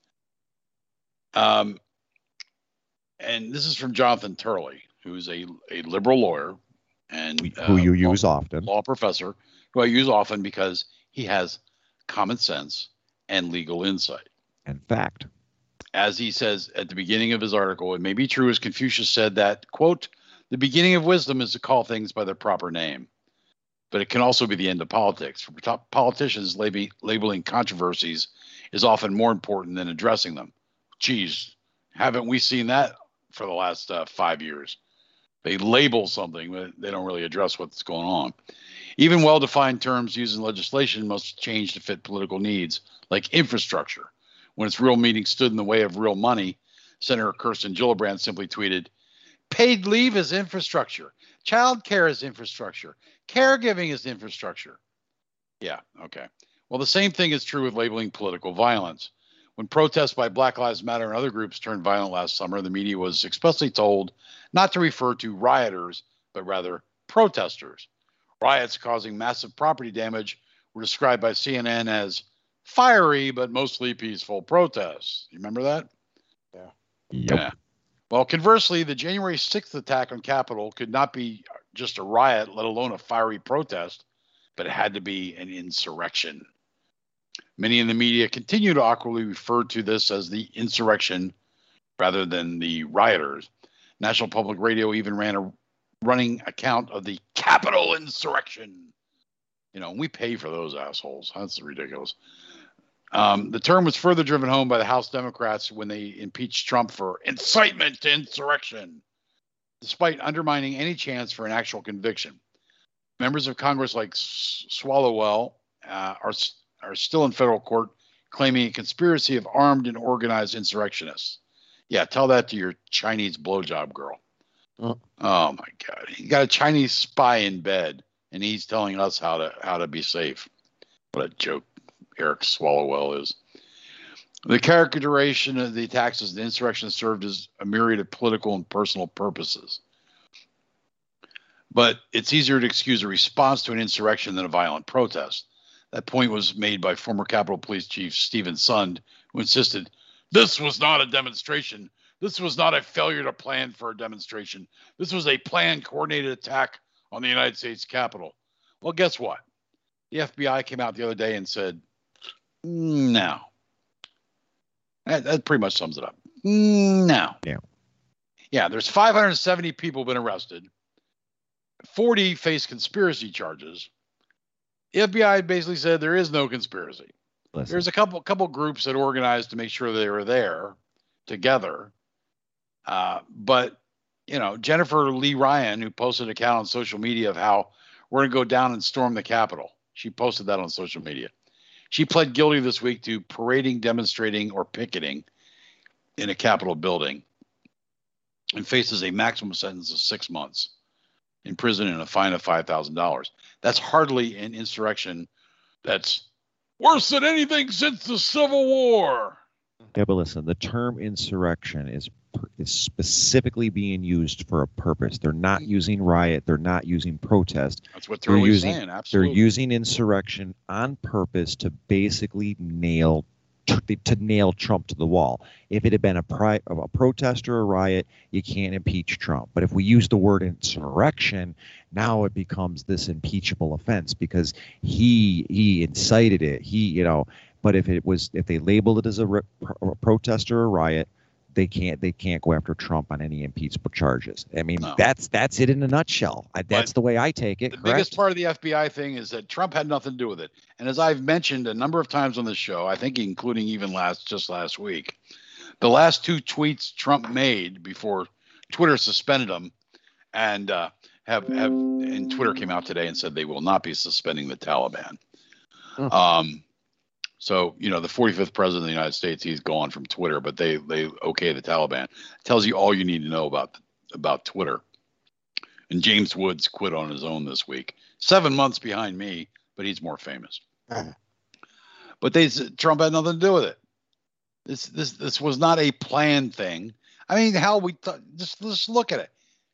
Um, and this is from Jonathan Turley, who's a, a liberal lawyer and who uh, you law- use often. law professor, who I use often because he has common sense and legal insight. In fact, As he says at the beginning of his article, it may be true as Confucius said that, quote, the beginning of wisdom is to call things by their proper name. But it can also be the end of politics. For top politicians, lab- labeling controversies is often more important than addressing them. Geez, haven't we seen that for the last uh, five years? They label something, but they don't really address what's going on. Even well-defined terms used in legislation must change to fit political needs, like infrastructure. When its real meaning stood in the way of real money, Senator Kirsten Gillibrand simply tweeted, paid leave is infrastructure. Child care is infrastructure. Caregiving is infrastructure. Yeah, okay. Well, the same thing is true with labeling political violence. When protests by Black Lives Matter and other groups turned violent last summer, the media was expressly told not to refer to rioters, but rather protesters. Riots causing massive property damage were described by C N N as fiery but mostly peaceful protests. You remember that? Yeah. yep. Yeah. Well, conversely, the January sixth attack on Capitol could not be just a riot, let alone a fiery protest, but it had to be an insurrection. Many in the media continue to awkwardly refer to this as the insurrection rather than the rioters. National Public Radio even ran a running account of the Capitol insurrection. You know, we pay for those assholes. That's ridiculous. Um, the term was further driven home by the House Democrats when they impeached Trump for incitement to insurrection, despite undermining any chance for an actual conviction. Members of Congress like S- Swalwell uh, are are still in federal court claiming a conspiracy of armed and organized insurrectionists. Yeah, tell that to your Chinese blowjob girl. Oh. Oh my God, he got a Chinese spy in bed, and he's telling us how to how to be safe. What a joke Eric Swallowwell is. The characterization of the attacks as the insurrection served as a myriad of political and personal purposes. But it's easier to excuse a response to an insurrection than a violent protest. That point was made by former Capitol Police Chief Stephen Sund, who insisted this was not a demonstration. This was not a failure to plan for a demonstration. This was a planned, coordinated attack on the United States Capitol. Well, guess what? The F B I came out the other day and said, no. That, that pretty much sums it up. No. Yeah. Yeah, there's five hundred seventy people been arrested. forty face conspiracy charges. The F B I basically said there is no conspiracy. Listen. There's a couple couple groups that organized to make sure they were there together. Uh, but, you know, Jennifer Lee Ryan, who posted an account on social media of how we're going to go down and storm the Capitol. She posted that on social media. She pled guilty this week to parading, demonstrating, or picketing in a Capitol building and faces a maximum sentence of six months in prison and a fine of five thousand dollars. That's hardly an insurrection that's worse than anything since the Civil War. Yeah, but listen, the term insurrection is is specifically being used for a purpose. They're not using riot. They're not using protest. That's what they're they're using. saying. Absolutely. They're using insurrection on purpose to basically nail to nail Trump to the wall. If it had been a, pri- a protest or a riot, you can't impeach Trump. But if we use the word insurrection, now it becomes this impeachable offense because he he incited it. He, you know. But if it was, if they labeled it as a, re- a protest or a riot, they can't they can't go after Trump on any impeachable charges. I mean, No. that's that's it in a nutshell. I, that's But the way I take it. The correct? biggest part of the F B I thing is that Trump had nothing to do with it. And as I've mentioned a number of times on the show, I think including even last just last week, the last two tweets Trump made before Twitter suspended him, and uh, have have and Twitter came out today and said they will not be suspending the Taliban. Hmm. Um, so you know the forty-fifth president of the United States, he's gone from Twitter, but they they okay the Taliban. It tells you all you need to know about about Twitter. And James Woods quit on his own this week, seven months behind me, but he's more famous. Uh-huh. But they Trump had nothing to do with it. This this this was not a planned thing. I mean, hell, we th- just just look at it.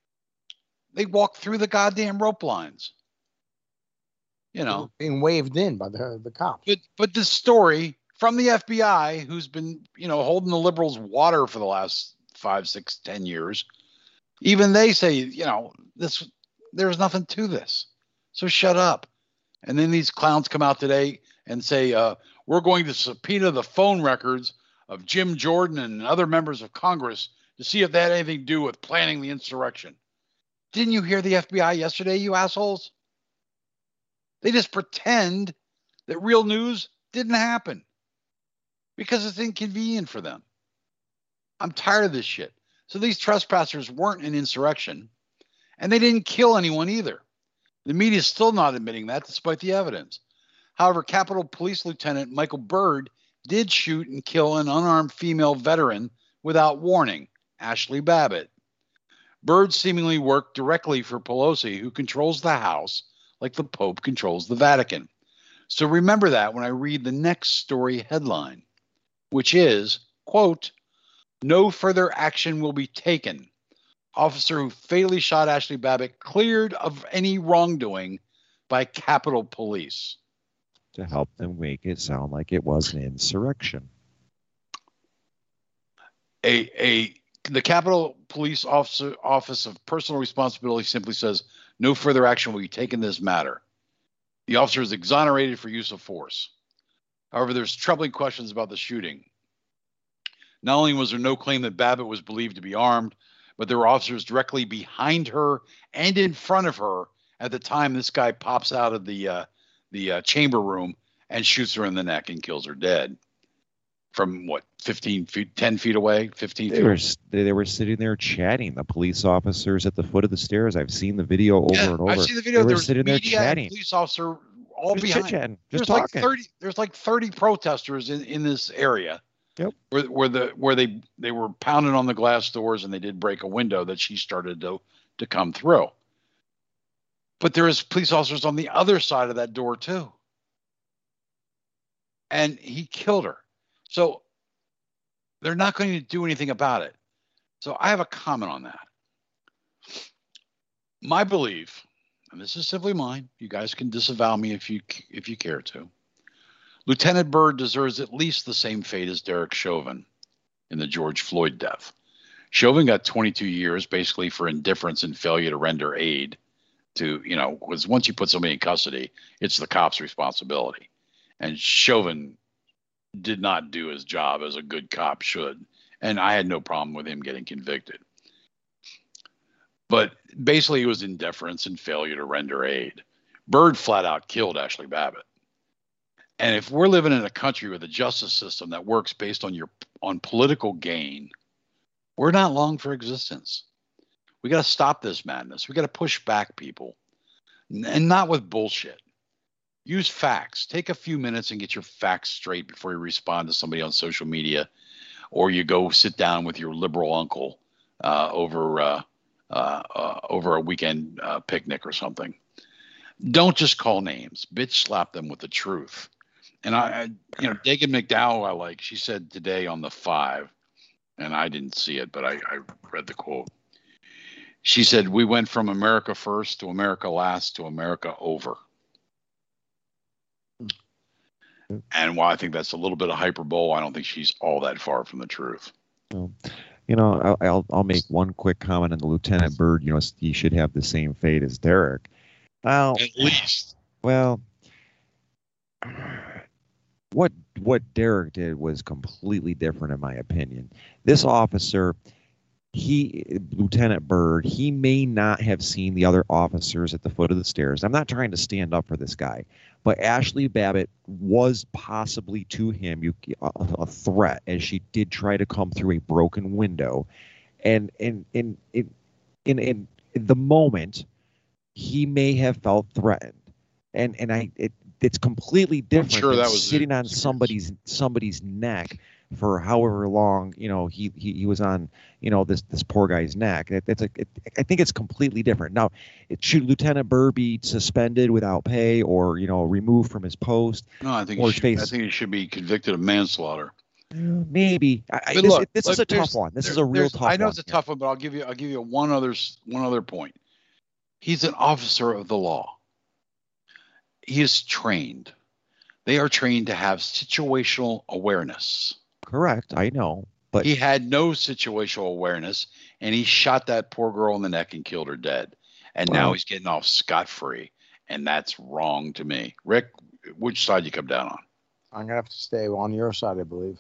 They walked through the goddamn rope lines. You know, being waved in by the the cops. but but this story from the F B I, who's been you know holding the liberals' water for the last five, six, ten years, even they say you know this there's nothing to this. So shut up. And then these clowns come out today and say uh, we're going to subpoena the phone records of Jim Jordan and other members of Congress to see if they had anything to do with planning the insurrection. Didn't you hear the F B I yesterday, you assholes? They just pretend that real news didn't happen because it's inconvenient for them. I'm tired of this shit. So these trespassers weren't an insurrection, and they didn't kill anyone either. The media is still not admitting that despite the evidence. However, Capitol Police Lieutenant Michael Byrd did shoot and kill an unarmed female veteran without warning, Ashley Babbitt. Byrd seemingly worked directly for Pelosi, who controls the House like the Pope controls the Vatican. So remember that when I read the next story headline, which is, quote, no further action will be taken. Officer who fatally shot Ashley Babbitt cleared of any wrongdoing by Capitol Police. To help them make it sound like it was an insurrection. A a the Capitol Police Officer Office of Personal Responsibility simply says no further action will be taken in this matter. The officer is exonerated for use of force. However, there's troubling questions about the shooting. Not only was there no claim that Babbitt was believed to be armed, but there were officers directly behind her and in front of her at the time this guy pops out of the uh, the uh, chamber room and shoots her in the neck and kills her dead. From what, fifteen feet, ten feet away, fifteen They feet were away. they, they were sitting there chatting. The police officers at the foot of the stairs. I've seen the video over Yeah, and over. I've seen the video. They were There was sitting there media and chatting. police officer all Just behind. chit-chatting, There's just like talking. thirty. There's like thirty protesters in, in this area. Yep. Where where the where they they were pounding on the glass doors and they did break a window that she started to to come through. But there is police officers on the other side of that door too. And he killed her. So they're not going to do anything about it. So I have a comment on that. My belief, and this is simply mine, you guys can disavow me if you if you care to. Lieutenant Byrd deserves at least the same fate as Derek Chauvin in the George Floyd death. Chauvin got twenty-two years basically for indifference and failure to render aid to, you know, because once you put somebody in custody, it's the cop's responsibility. And Chauvin did not do his job as a good cop should. And I had no problem with him getting convicted. But basically, it was indifference and failure to render aid. Byrd flat out killed Ashley Babbitt. And if we're living in a country with a justice system that works based on your on political gain, we're not long for existence. We got to stop this madness. We got to push back people, and not with bullshit. Use facts. Take a few minutes and get your facts straight before you respond to somebody on social media, or you go sit down with your liberal uncle uh, over uh, uh, uh, over a weekend uh, picnic or something. Don't just call names. Bitch slap them with the truth. And I, I you know, Dagan McDowell, I like. She said today on the Five, and I didn't see it, but I, I read the quote. She said, "We went from America first to America last to America over." And while I think that's a little bit of hyperbole, I don't think she's all that far from the truth. Well, you know, I'll, I'll I'll make one quick comment on the Lieutenant Byrd. You know, he should have the same fate as Derek. Well, at least. Well, what what Derek did was completely different, in my opinion. This officer, he Lieutenant Byrd, he may not have seen the other officers at the foot of the stairs. I'm not trying to stand up for this guy, but Ashley Babbitt was possibly to him you, a, a threat, as she did try to come through a broken window, and in in in in, in, in the moment, he may have felt threatened, and and I it, it's completely different sure than that was sitting it. on somebody's somebody's neck for however long, you know, he, he, he was on, you know, this this poor guy's neck. It, it's a, it, I think it's completely different. Now, it, should Lieutenant Byrd be suspended without pay, or, you know, removed from his post? No, I think or he should, face, I think he should be convicted of manslaughter. Maybe. I, But this look, this look, is a there's- tough one. This there- is a real there's- tough one. I know it's a here. tough one, but I'll give you I'll give you one other s- one other point. He's an officer of the law. He is trained. They are trained to have situational awareness. Correct. I know. But He had no situational awareness, and he shot that poor girl in the neck and killed her dead. And now Well- he's getting off scot-free, and that's wrong to me. Rick, which side you come down on? I'm gonna have to stay on your side, I believe.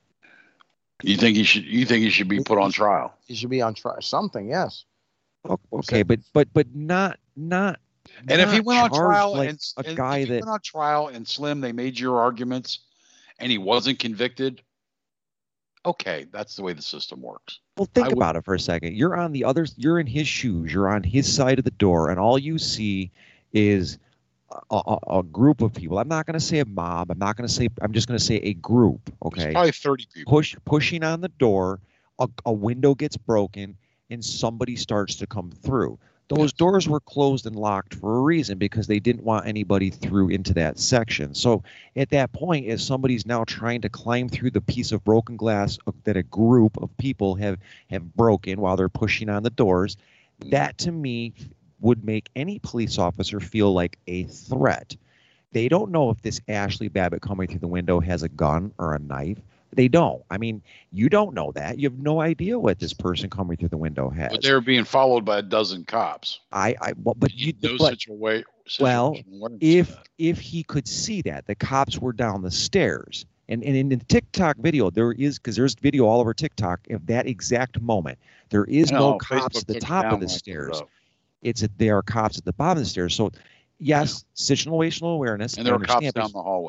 You think he should? You think he should be put on trial? He should be on trial. Something, yes. o- okay, but but but not not. And if he not went on charged trial like and, a and guy if he that went on trial and Slim, they made your arguments, and he wasn't convicted. Okay, that's the way the system works. Well, think I would- about it for a second. You're on the other. You're in his shoes. You're on his side of the door, and all you see is a, a, a group of people. I'm not going to say a mob. I'm not going to say. I'm just going to say a group. There's Okay. probably thirty people. Push pushing on the door. A, a window gets broken, and somebody starts to come through. Those Yes. doors were closed and locked for a reason, because they didn't want anybody through into that section. So at that point, as somebody's now trying to climb through the piece of broken glass that a group of people have have broken while they're pushing on the doors, that to me would make any police officer feel like a threat. They don't know if this Ashley Babbitt coming through the window has a gun or a knife. They don't. I mean, you don't know that. You have no idea what this person coming through the window has. But they were being followed by a dozen cops. I, I, well, but you, no but situa- well, situational awareness of if that. if he could see that the cops were down the stairs, and, and in the TikTok video there is, because there's video all over TikTok of that exact moment. There is I no know, cops Facebook at the took it top down of the when I put it stairs. up. It's a, there are cops at the bottom of the stairs. So yes, situational awareness. And I there were cops understand, but down the hallway.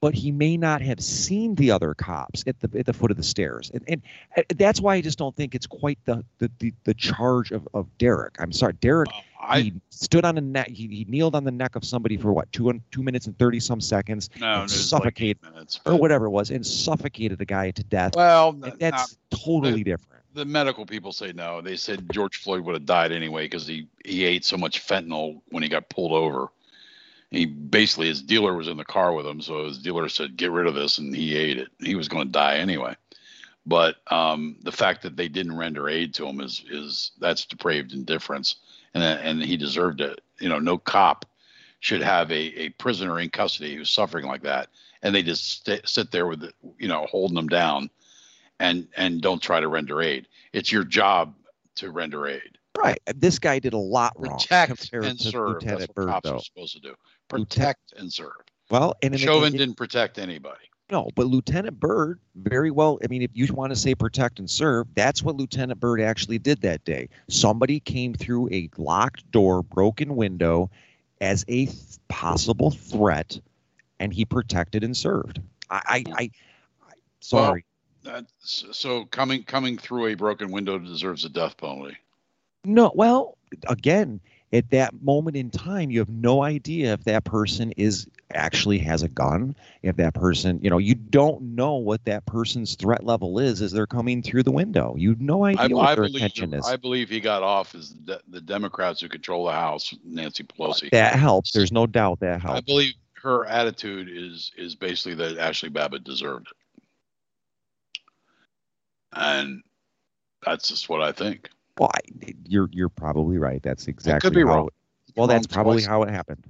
but he may not have seen the other cops at the at the foot of the stairs, and and that's why I just don't think it's quite the the the, the charge of, of Derek. I'm sorry, Derek. I, he stood on a neck. He, he kneeled on the neck of somebody for what two two minutes and thirty some seconds, no, and suffocated like minutes, or whatever it was, and suffocated a guy to death. Well, and that's not, totally the, different. The medical people say no. They said George Floyd would have died anyway because he he ate so much fentanyl when he got pulled over. He basically, his dealer was in the car with him, so his dealer said, "Get rid of this," and he ate it. He was going to die anyway. But um, the fact that they didn't render aid to him is is that's depraved indifference, and and he deserved it. You know, no cop should have a, a prisoner in custody who's suffering like that, and they just st- sit there with it, you know, holding them down, and and don't try to render aid. It's your job to render aid. Right. This guy did a lot wrong. Protect compared and to serve. Lieutenant That's what Byrd, cops though. are supposed to do. Protect and serve. Well, and Chauvin it, didn't protect anybody. No, but Lieutenant Byrd very well. I mean, if you want to say protect and serve, that's what Lieutenant Byrd actually did that day. Somebody came through a locked door, broken window as a th- possible threat, and he protected and served. I, I, I, I sorry. Well, that's, so coming coming through a broken window deserves a death penalty. No, well, again, at that moment in time, you have no idea if that person is actually has a gun, if that person, you know, you don't know what that person's threat level is as they're coming through the window. You have no idea I, what I their believe, intention is. I believe he got off as the, the Democrats who control the House, Nancy Pelosi. That helps. There's no doubt that helps. I believe her attitude is is basically that Ashley Babbitt deserved it. And that's just what I think. Well, I, you're you're probably right. That's exactly I could be how wrong. It, well, wrong that's probably twice. how it happened.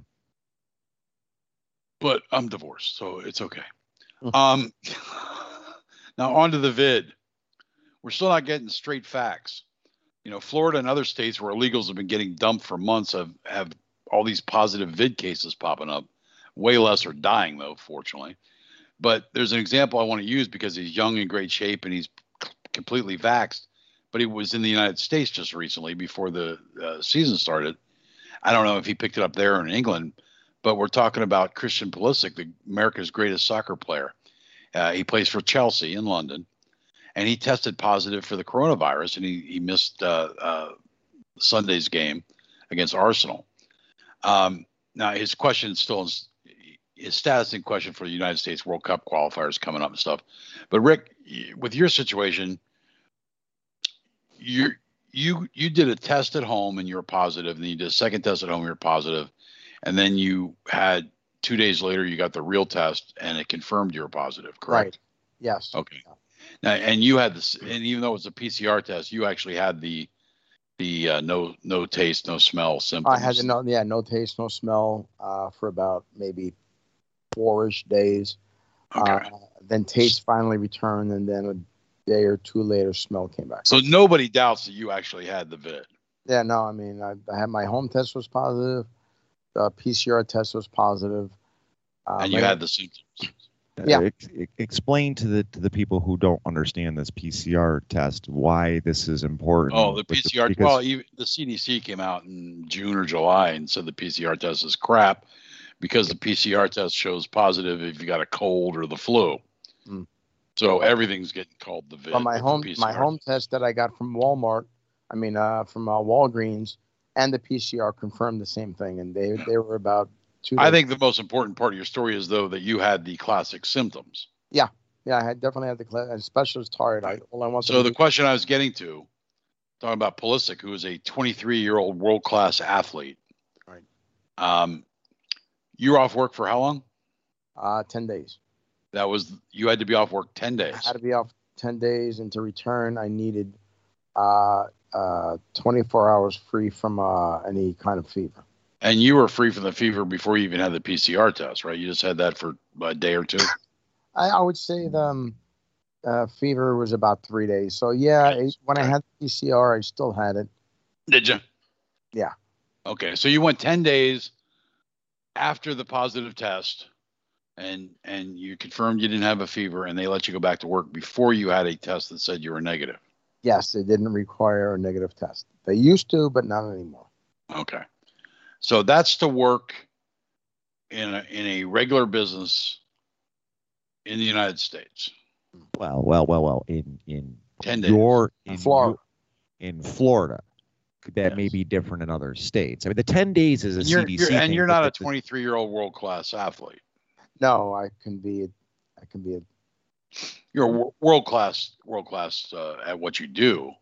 But I'm divorced, so it's okay. um, now on to the vid. We're still not getting straight facts. You know, Florida and other states where illegals have been getting dumped for months have, have all these positive vid cases popping up. Way less are dying, though, fortunately. But there's an example I want to use because he's young, in great shape, and he's completely vaxxed. But he was in the United States just recently before the uh, season started. I don't know if he picked it up there or in England, but we're talking about Christian Pulisic, the America's greatest soccer player. Uh, he plays for Chelsea in London, and he tested positive for the coronavirus, and he, he missed uh, uh, Sunday's game against Arsenal. Um, now, his question is still his status in question for the United States World Cup qualifiers coming up and stuff. But Rick, with your situation, you you you did a test at home and you were positive, and then you did a second test at home and you were positive, and then you had two days later you got the real test and it confirmed you were positive, correct? Right. Yes. Okay. Now, and you had this, and even though it was a P C R test, you actually had the the uh, no no taste, no smell symptoms. I had no yeah no taste, no smell uh, for about maybe four-ish days. Okay. Uh, then taste finally returned, and then a day or two later, smell came back. So nobody doubts that you actually had the vid. Yeah, no, I mean, I, I had my home test was positive, the P C R test was positive, uh, and you my- had the symptoms. Yeah. Uh, ex- ex- explain to the to the people who don't understand this P C R test why this is important. Oh, the with P C R. because- well, even the C D C came out in June or July and said the P C R test is crap because the P C R test shows positive if you got a cold or the flu. Mm. So everything's getting called the vid. But my with the home P C my R home test that I got from Walmart, I mean, uh, from uh, Walgreens, and the P C R confirmed the same thing, and they they were about two. I days- think the most important part of your story is though that you had the classic symptoms. Yeah, I had definitely had the class, especially was tired. I all I wanted. So to the do- question I was getting to, talking about Pulisic, who is a twenty-three-year-old world-class athlete. Right. Um, you were off work for how long? uh, ten days. That was you had to be off work ten days. I had to be off ten days, and to return, I needed uh, uh, twenty-four hours free from uh, any kind of fever. And you were free from the fever before you even had the P C R test, right? You just had that for a day or two. I, I would say the um, uh, fever was about three days. So yeah, it, when I had the P C R, I still had it. Did you? Yeah. Okay, so you went ten days after the positive test, and and you confirmed you didn't have a fever, and they let you go back to work before you had a test that said you were negative. Yes, it didn't require a negative test. They used to, but not anymore. Okay, so that's to work in a, in a regular business in the United States. Well, well, well, well. In in ten days. your in Florida. your- in Florida, that may Yes. be different in other states. I mean, the ten days is a And you're, C D C you're, thing. and you're but not a that's- twenty-three-year-old world-class athlete. No, I can be. A, I can be a. You're a wor- world-class, world-class uh, at what you do.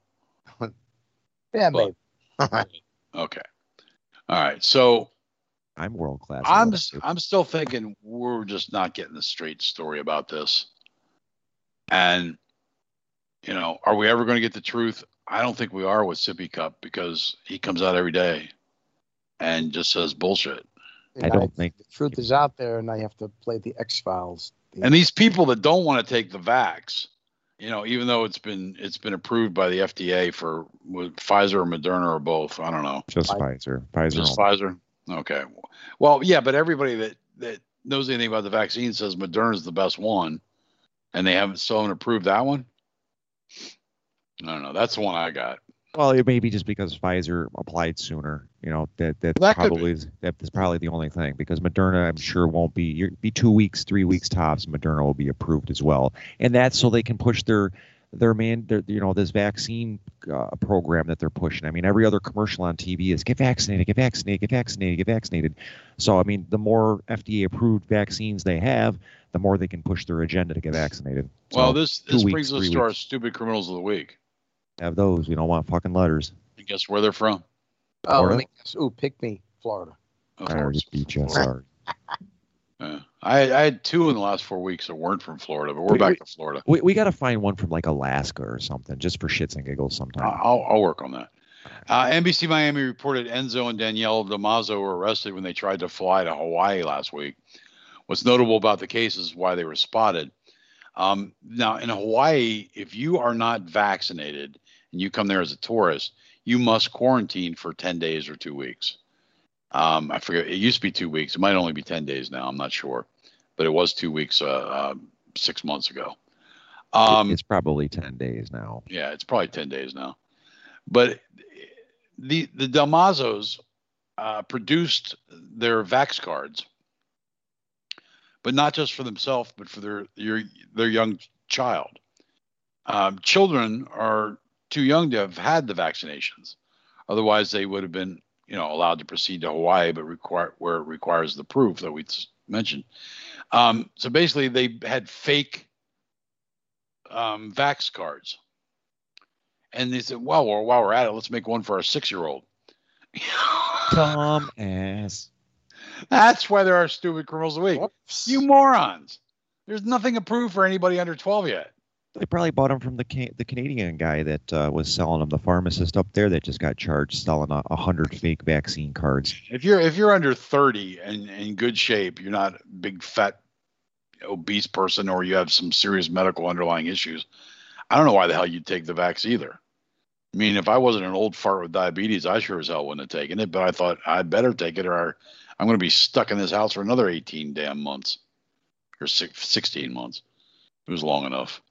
Yeah, But- maybe. Okay. All right. So I'm world class. I'm I'm still thinking we're just not getting the straight story about this. And you know, are we ever going to get the truth? I don't think we are with Sippy Cup because he comes out every day and just says bullshit. I don't think the truth is out there, and I have to play the X Files. And these people that don't want to take the vax, you know, even though it's been it's been approved by the F D A for with Pfizer or Moderna or both, I don't know. just Pfizer. Pfizer. Just only. Pfizer. Okay. Well, yeah, but everybody that that knows anything about the vaccine says Moderna is the best one, and they haven't still haven't approved that one. I don't know. That's the one I got. Well, it may be just because Pfizer applied sooner. You know that that's That could probably that's probably the only thing because Moderna, I'm sure, won't be you're, be two weeks, three weeks tops. Moderna will be approved as well, and that's so they can push their their man, their, you know, this vaccine uh, program that they're pushing. I mean, every other commercial on T V is get vaccinated, get vaccinated, get vaccinated, get vaccinated. So, I mean, the more F D A approved vaccines they have, the more they can push their agenda to get vaccinated. So, Well, this two this weeks, brings us three to our weeks. stupid criminals of the week. Have those. We don't want fucking letters. And guess where they're from? Oh, Florida? let me guess. Ooh, pick me, Florida. Of I already course. beat you. Florida. Sorry. Yeah. I, I had two in the last four weeks that weren't from Florida, but we're Wait, back wait. to Florida. We we got to find one from like Alaska or something, just for shits and giggles sometime. I'll, I'll work on that. Uh, N B C Miami reported Enzo and Danielle Damaso were arrested when they tried to fly to Hawaii last week. What's notable about the case is why they were spotted. Um, now, in Hawaii, if you are not vaccinated and you come there as a tourist, you must quarantine for ten days or two weeks. Um, I forget. It used to be two weeks. It might only be ten days now. I'm not sure. But it was two weeks uh, uh, six months ago. Um, it's probably ten days now. yeah, it's probably ten days now. But the the Dalmazos uh, produced their Vax cards, but not just for themselves, but for their their, their young child. Um, children are too young to have had the vaccinations. Otherwise, they would have been, you know, allowed to proceed to Hawaii, but require where it requires the proof that we mentioned. Um, so basically, they had fake um, Vax cards. And they said, well, well, while we're at it, let's make one for our six-year-old. Dumb ass. That's why there are stupid criminals of the week. Whoops. You morons. There's nothing approved for anybody under twelve yet. They probably bought them from the Ca- the Canadian guy that uh, was selling them, the pharmacist up there that just got charged selling a, a hundred fake vaccine cards. If you're if you're under thirty and in good shape, you're not a big fat obese person, or you have some serious medical underlying issues, I don't know why the hell you'd take the vax either. I mean, if I wasn't an old fart with diabetes, I sure as hell wouldn't have taken it, but I thought I'd better take it or I'm going to be stuck in this house for another eighteen damn months or sixteen months. It was long enough.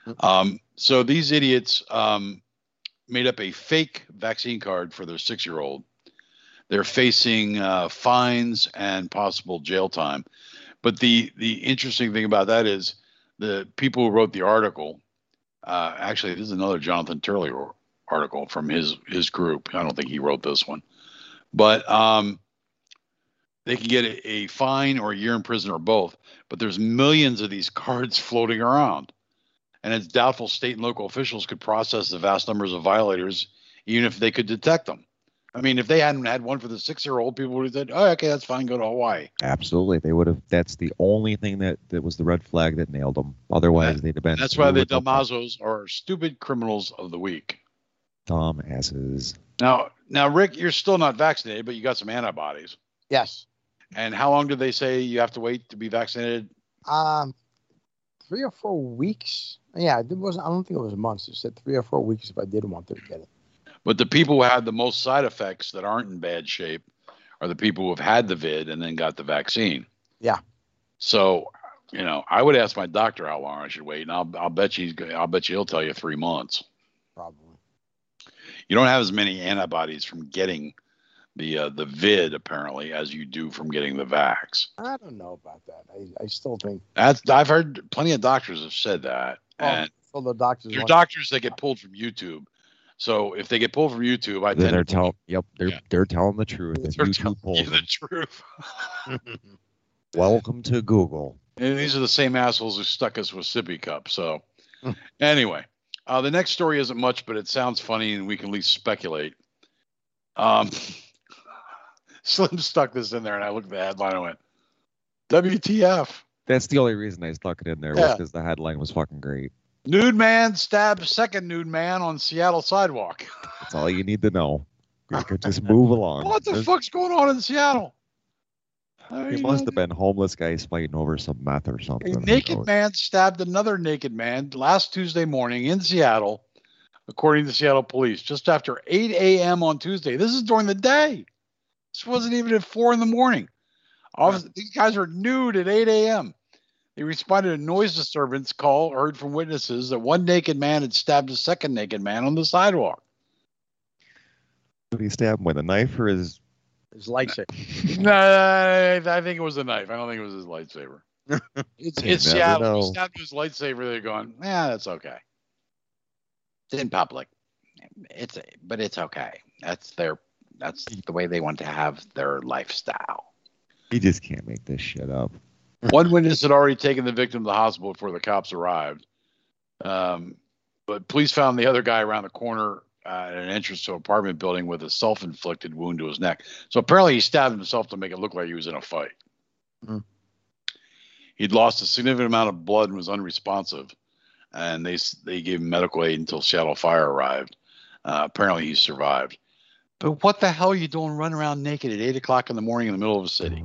Um, so these idiots um, made up a fake vaccine card for their six-year-old. They're facing uh, fines and possible jail time. But the the interesting thing about that is the people who wrote the article. Uh, actually, this is another Jonathan Turley article from his his group. I don't think he wrote this one, but um, they can get a, a fine or a year in prison or both. But there's millions of these cards floating around, and it's doubtful state and local officials could process the vast numbers of violators, even if they could detect them. I mean, if they hadn't had one for the six-year-old, people would have said, "Oh, okay, that's fine. Go to Hawaii." Absolutely, they would have. That's the only thing that, that was the red flag that nailed them. Otherwise, That- they'd have been. That's why the with no problem. Dalmazos are stupid criminals of the week. Dumb asses. Now, now, Rick, you're still not vaccinated, but you got some antibodies. Yes. And how long did they say you have to wait to be vaccinated? Um, three or four weeks. Yeah, it wasn't. I don't think it was months. It said three or four weeks if I did want to get it. But the people who had the most side effects that aren't in bad shape are the people who have had the vid and then got the vaccine. Yeah. So, you know, I would ask my doctor how long I should wait, and I'll I'll bet you I'll bet you he'll tell you three months. Probably. You don't have as many antibodies from getting the uh, the vid apparently as you do from getting the vax. I don't know about that. I, I still think That's I've heard plenty of doctors have said that, oh, and so the doctors. there's want- doctors that get pulled from YouTube. So if they get pulled from YouTube, I Then tend they're to telling. Yep, they're Yeah. they're telling the truth. And they're YouTube telling polls you the them. truth. Welcome to Google. And these are the same assholes who stuck us with sippy cup. So anyway, uh, the next story isn't much, but it sounds funny, and we can at least speculate. Um, Slim stuck this in there, and I looked at the headline and went, W T F. That's the only reason I stuck it in there, was Yeah. because the headline was fucking great. Nude man stabs second nude man on Seattle sidewalk. That's all you need to know. You could just move along. What the There's- fuck's going on in Seattle? I It mean, must have been homeless guys fighting over some meth or something. A Who naked knows? man stabbed another naked man last Tuesday morning in Seattle, according to Seattle police, just after eight a.m. on Tuesday. This is during the day. This wasn't even at four in the morning. Obviously, these guys are nude at eight a.m. They responded to a noise disturbance call heard from witnesses that one naked man had stabbed a second naked man on the sidewalk. Did he stab him with a knife or his? His lightsaber. No, I I think it was a knife. I don't think it was his lightsaber. It's, You it's never Seattle. know. He stabbed his lightsaber. They're going, yeah, that's okay. It's in public. It's but it's okay. That's their. That's the way they want to have their lifestyle. He just can't make this shit up. One witness had already taken the victim to the hospital before the cops arrived. Um, but police found the other guy around the corner uh, at an entrance to an apartment building with a self-inflicted wound to his neck. So apparently he stabbed himself to make it look like he was in a fight. Mm. He'd lost a significant amount of blood and was unresponsive. And they they gave him medical aid until Seattle Fire arrived. Uh, apparently he survived. But what the hell are you doing running around naked at eight o'clock in the morning in the middle of a city?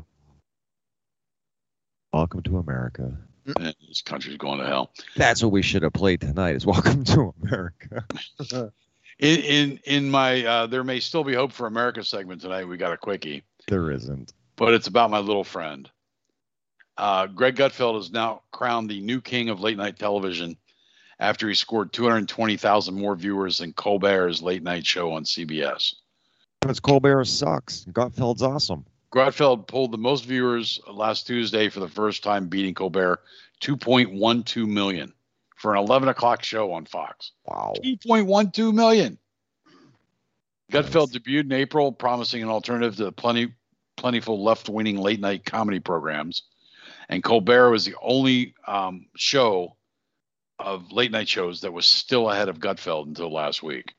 Welcome to America. Eh, this country's going to hell. That's what we should have played tonight. Is Welcome to America. In in in my uh, There May Still Be Hope for America segment tonight, we got a quickie, There isn't. but it's about my little friend. Uh, Greg Gutfeld is now crowned the new king of late night television after he scored two hundred twenty thousand more viewers than Colbert's late night show on C B S. Because Colbert sucks. Gutfeld's awesome. Gutfeld pulled the most viewers last Tuesday for the first time, beating Colbert two point one two million for an eleven o'clock show on Fox. Wow. two point one two million. Gutfeld Nice. debuted in April, promising an alternative to the plenty, plentiful left-wing late-night comedy programs. And Colbert was the only um, show of late-night shows that was still ahead of Gutfeld until last week.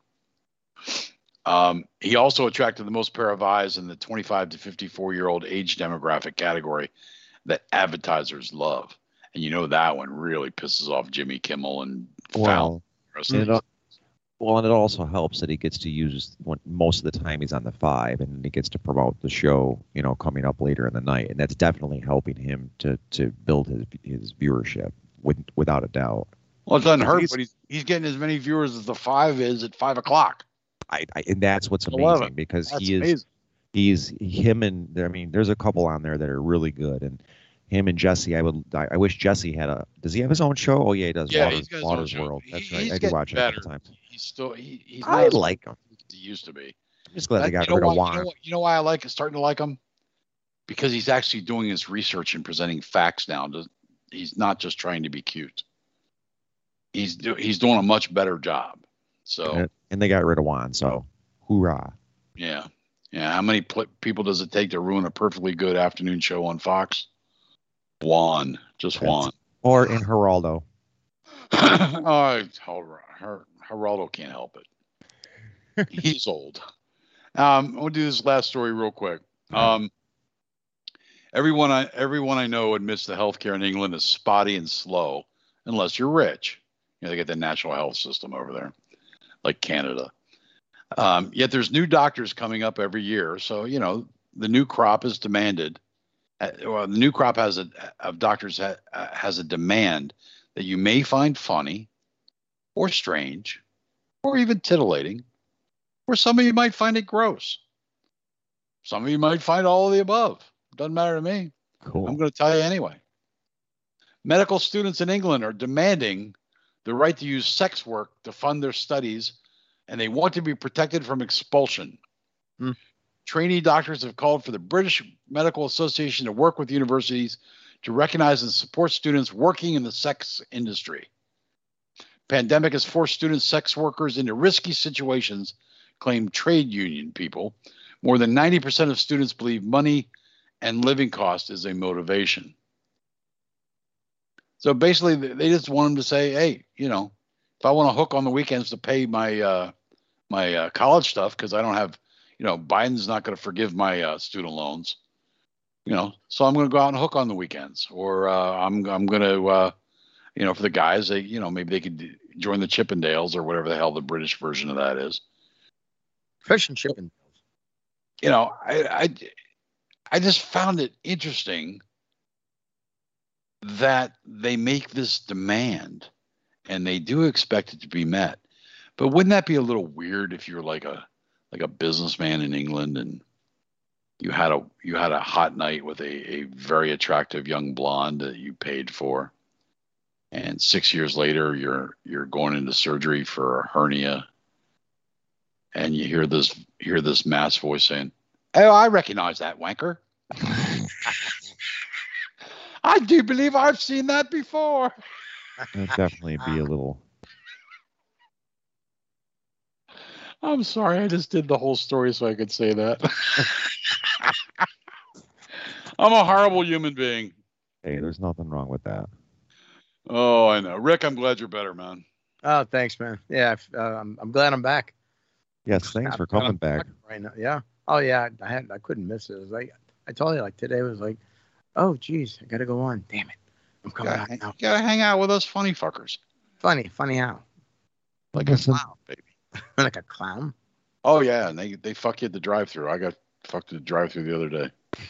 Um, he also attracted the most pair of eyes in the twenty-five to fifty-four-year-old age demographic category that advertisers love. And you know that one really pisses off Jimmy Kimmel and Fallon. Well, and it, well, and it also helps that he gets to use when, most of the time he's on the five, and he gets to promote the show, you know, coming up later in the night, and that's definitely helping him to to build his his viewership, with, without a doubt. Well, it doesn't hurt, He's- but he's he's getting as many viewers as the five is at five o'clock. I, I and that's what's amazing eleven. because That's he is amazing. he's him and I mean, there's a couple on there that are really good, and him and Jesse. I would I, I wish Jesse had a. Does he have his own show? Oh yeah, he does. Yeah, Water, he's got his own Water's show. World. He- That's he's right. I do getting watch it a better. couple times. He's still he, he's I not as like him. as he used to be. I'm just glad they That- got you know rid why, of Juan. You know, what- you know why I like starting to like him? Because he's actually doing his research and presenting facts now. To- He's not just trying to be cute. He's do, he's doing a much better job. So and, and they got rid of Juan, so hoorah. yeah, yeah. How many pl- people does it take to ruin a perfectly good afternoon show on Fox? One, just That's- one. Or in Geraldo. oh, Ger- Ger- Geraldo can't help it. He's old. Um, I'll do this last story real quick. Um, everyone I everyone I know admits the healthcare in England is spotty and slow, unless you're rich. You know, they get the national health system over there, like Canada. Um, yet there's new doctors coming up every year, so you know the new crop is demanded. Uh, well, the new crop has a of doctors ha, uh, has a demand that you may find funny, or strange, or even titillating, or some of you might find it gross. Some of you might find all of the above. Doesn't matter to me. Cool. I'm going to tell you anyway. Medical students in England are demanding the right to use sex work to fund their studies, and they want to be protected from expulsion. Hmm. trainee doctors have called for the British Medical Association to work with universities to recognize and support students working in the sex industry. Pandemic has forced student sex workers into risky situations, claim trade union people. More than ninety percent of students believe money and living cost is a motivation. So basically, they just want them to say, hey, you know, if I want to hook on the weekends to pay my uh, my uh, college stuff, because I don't have, you know, Biden's not going to forgive my uh, student loans, you know, so I'm going to go out and hook on the weekends, or uh, I'm I'm going to, uh, you know, for the guys, they, you know, maybe they could join the Chippendales or whatever the hell the British version of that is. Fish and Chippendales. You know, I, I I just found it interesting that they make this demand and they do expect it to be met. But wouldn't that be a little weird if you're like a like a businessman in England and you had a you had a hot night with a, a very attractive young blonde that you paid for, and six years later you're you're going into surgery for a hernia, and you hear this hear this mass voice saying, "Oh, I recognize that wanker. I do believe I've seen that before." That'd definitely be a little. I'm sorry, I just did the whole story so I could say that. I'm a horrible human being. Hey, there's nothing wrong with that. Oh, I know. Rick, I'm glad you're better, man. Oh, thanks, man. Yeah, uh, I'm, I'm glad I'm back. Yes, thanks for coming back. Right now, yeah. Oh, yeah. I had I couldn't miss it. It was like I told you, like today was like, oh, geez, I gotta go on. Damn it, I'm coming You out gotta, now. you gotta hang out with us funny fuckers. Funny, funny how? Like a clown, baby. Like a clown? Oh yeah, and they they fuck you at the drive-thru. I got fucked at the drive-thru the other day.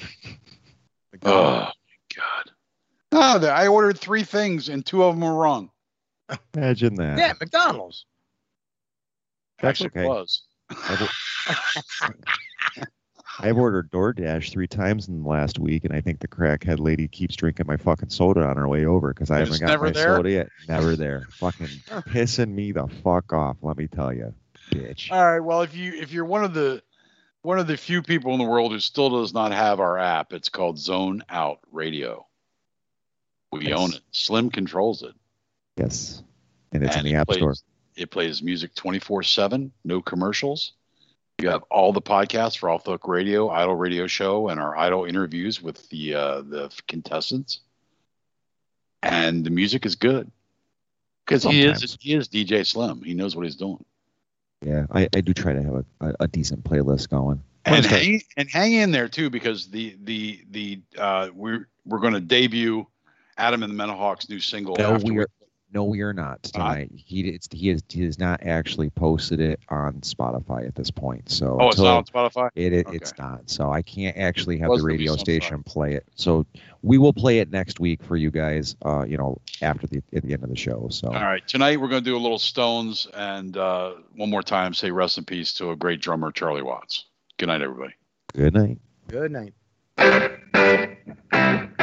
Oh my god. No, the- I ordered three things and two of them were wrong. Imagine that. Yeah, McDonald's. That's Actually, okay. it was. I've, I've ordered DoorDash three times in the last week, and I think the crackhead lady keeps drinking my fucking soda on her way over because I And haven't it's got never my there? soda yet. Never there. Fucking pissing me the fuck off. Let me tell you, bitch. All right. Well, if you if you're one of the one of the few people in the world who still does not have our app, it's called Zone Out Radio. We Yes. own it. Slim controls it. Yes, and it's And in the it App plays, Store. It plays music twenty-four seven, no commercials. You have all the podcasts for Off the Hook Radio, Idol Radio Show, and our Idol interviews with the uh, the contestants. And the music is good because he is Sometimes. he is D J Slim. He knows what he's doing. Yeah, I, I do try to have a, a, a decent playlist going. And Honestly, hang, and hang in there too, because the the the uh, we're we're going to debut Adam and the Menahawks' new single. No, after we are. No, we are not tonight. He it's, he is he has not actually posted it on Spotify at this point. So Oh, it's until- not on Spotify. It, it Okay. it's not. So I can't actually have Was the gonna be radio sometime. station play it. So we will play it next week for you guys. Uh, you know, after the at the end of the show. So All right, tonight we're going to do a little Stones, and uh, one more time say rest in peace to a great drummer, Charlie Watts. Good night, everybody. good night. Good night.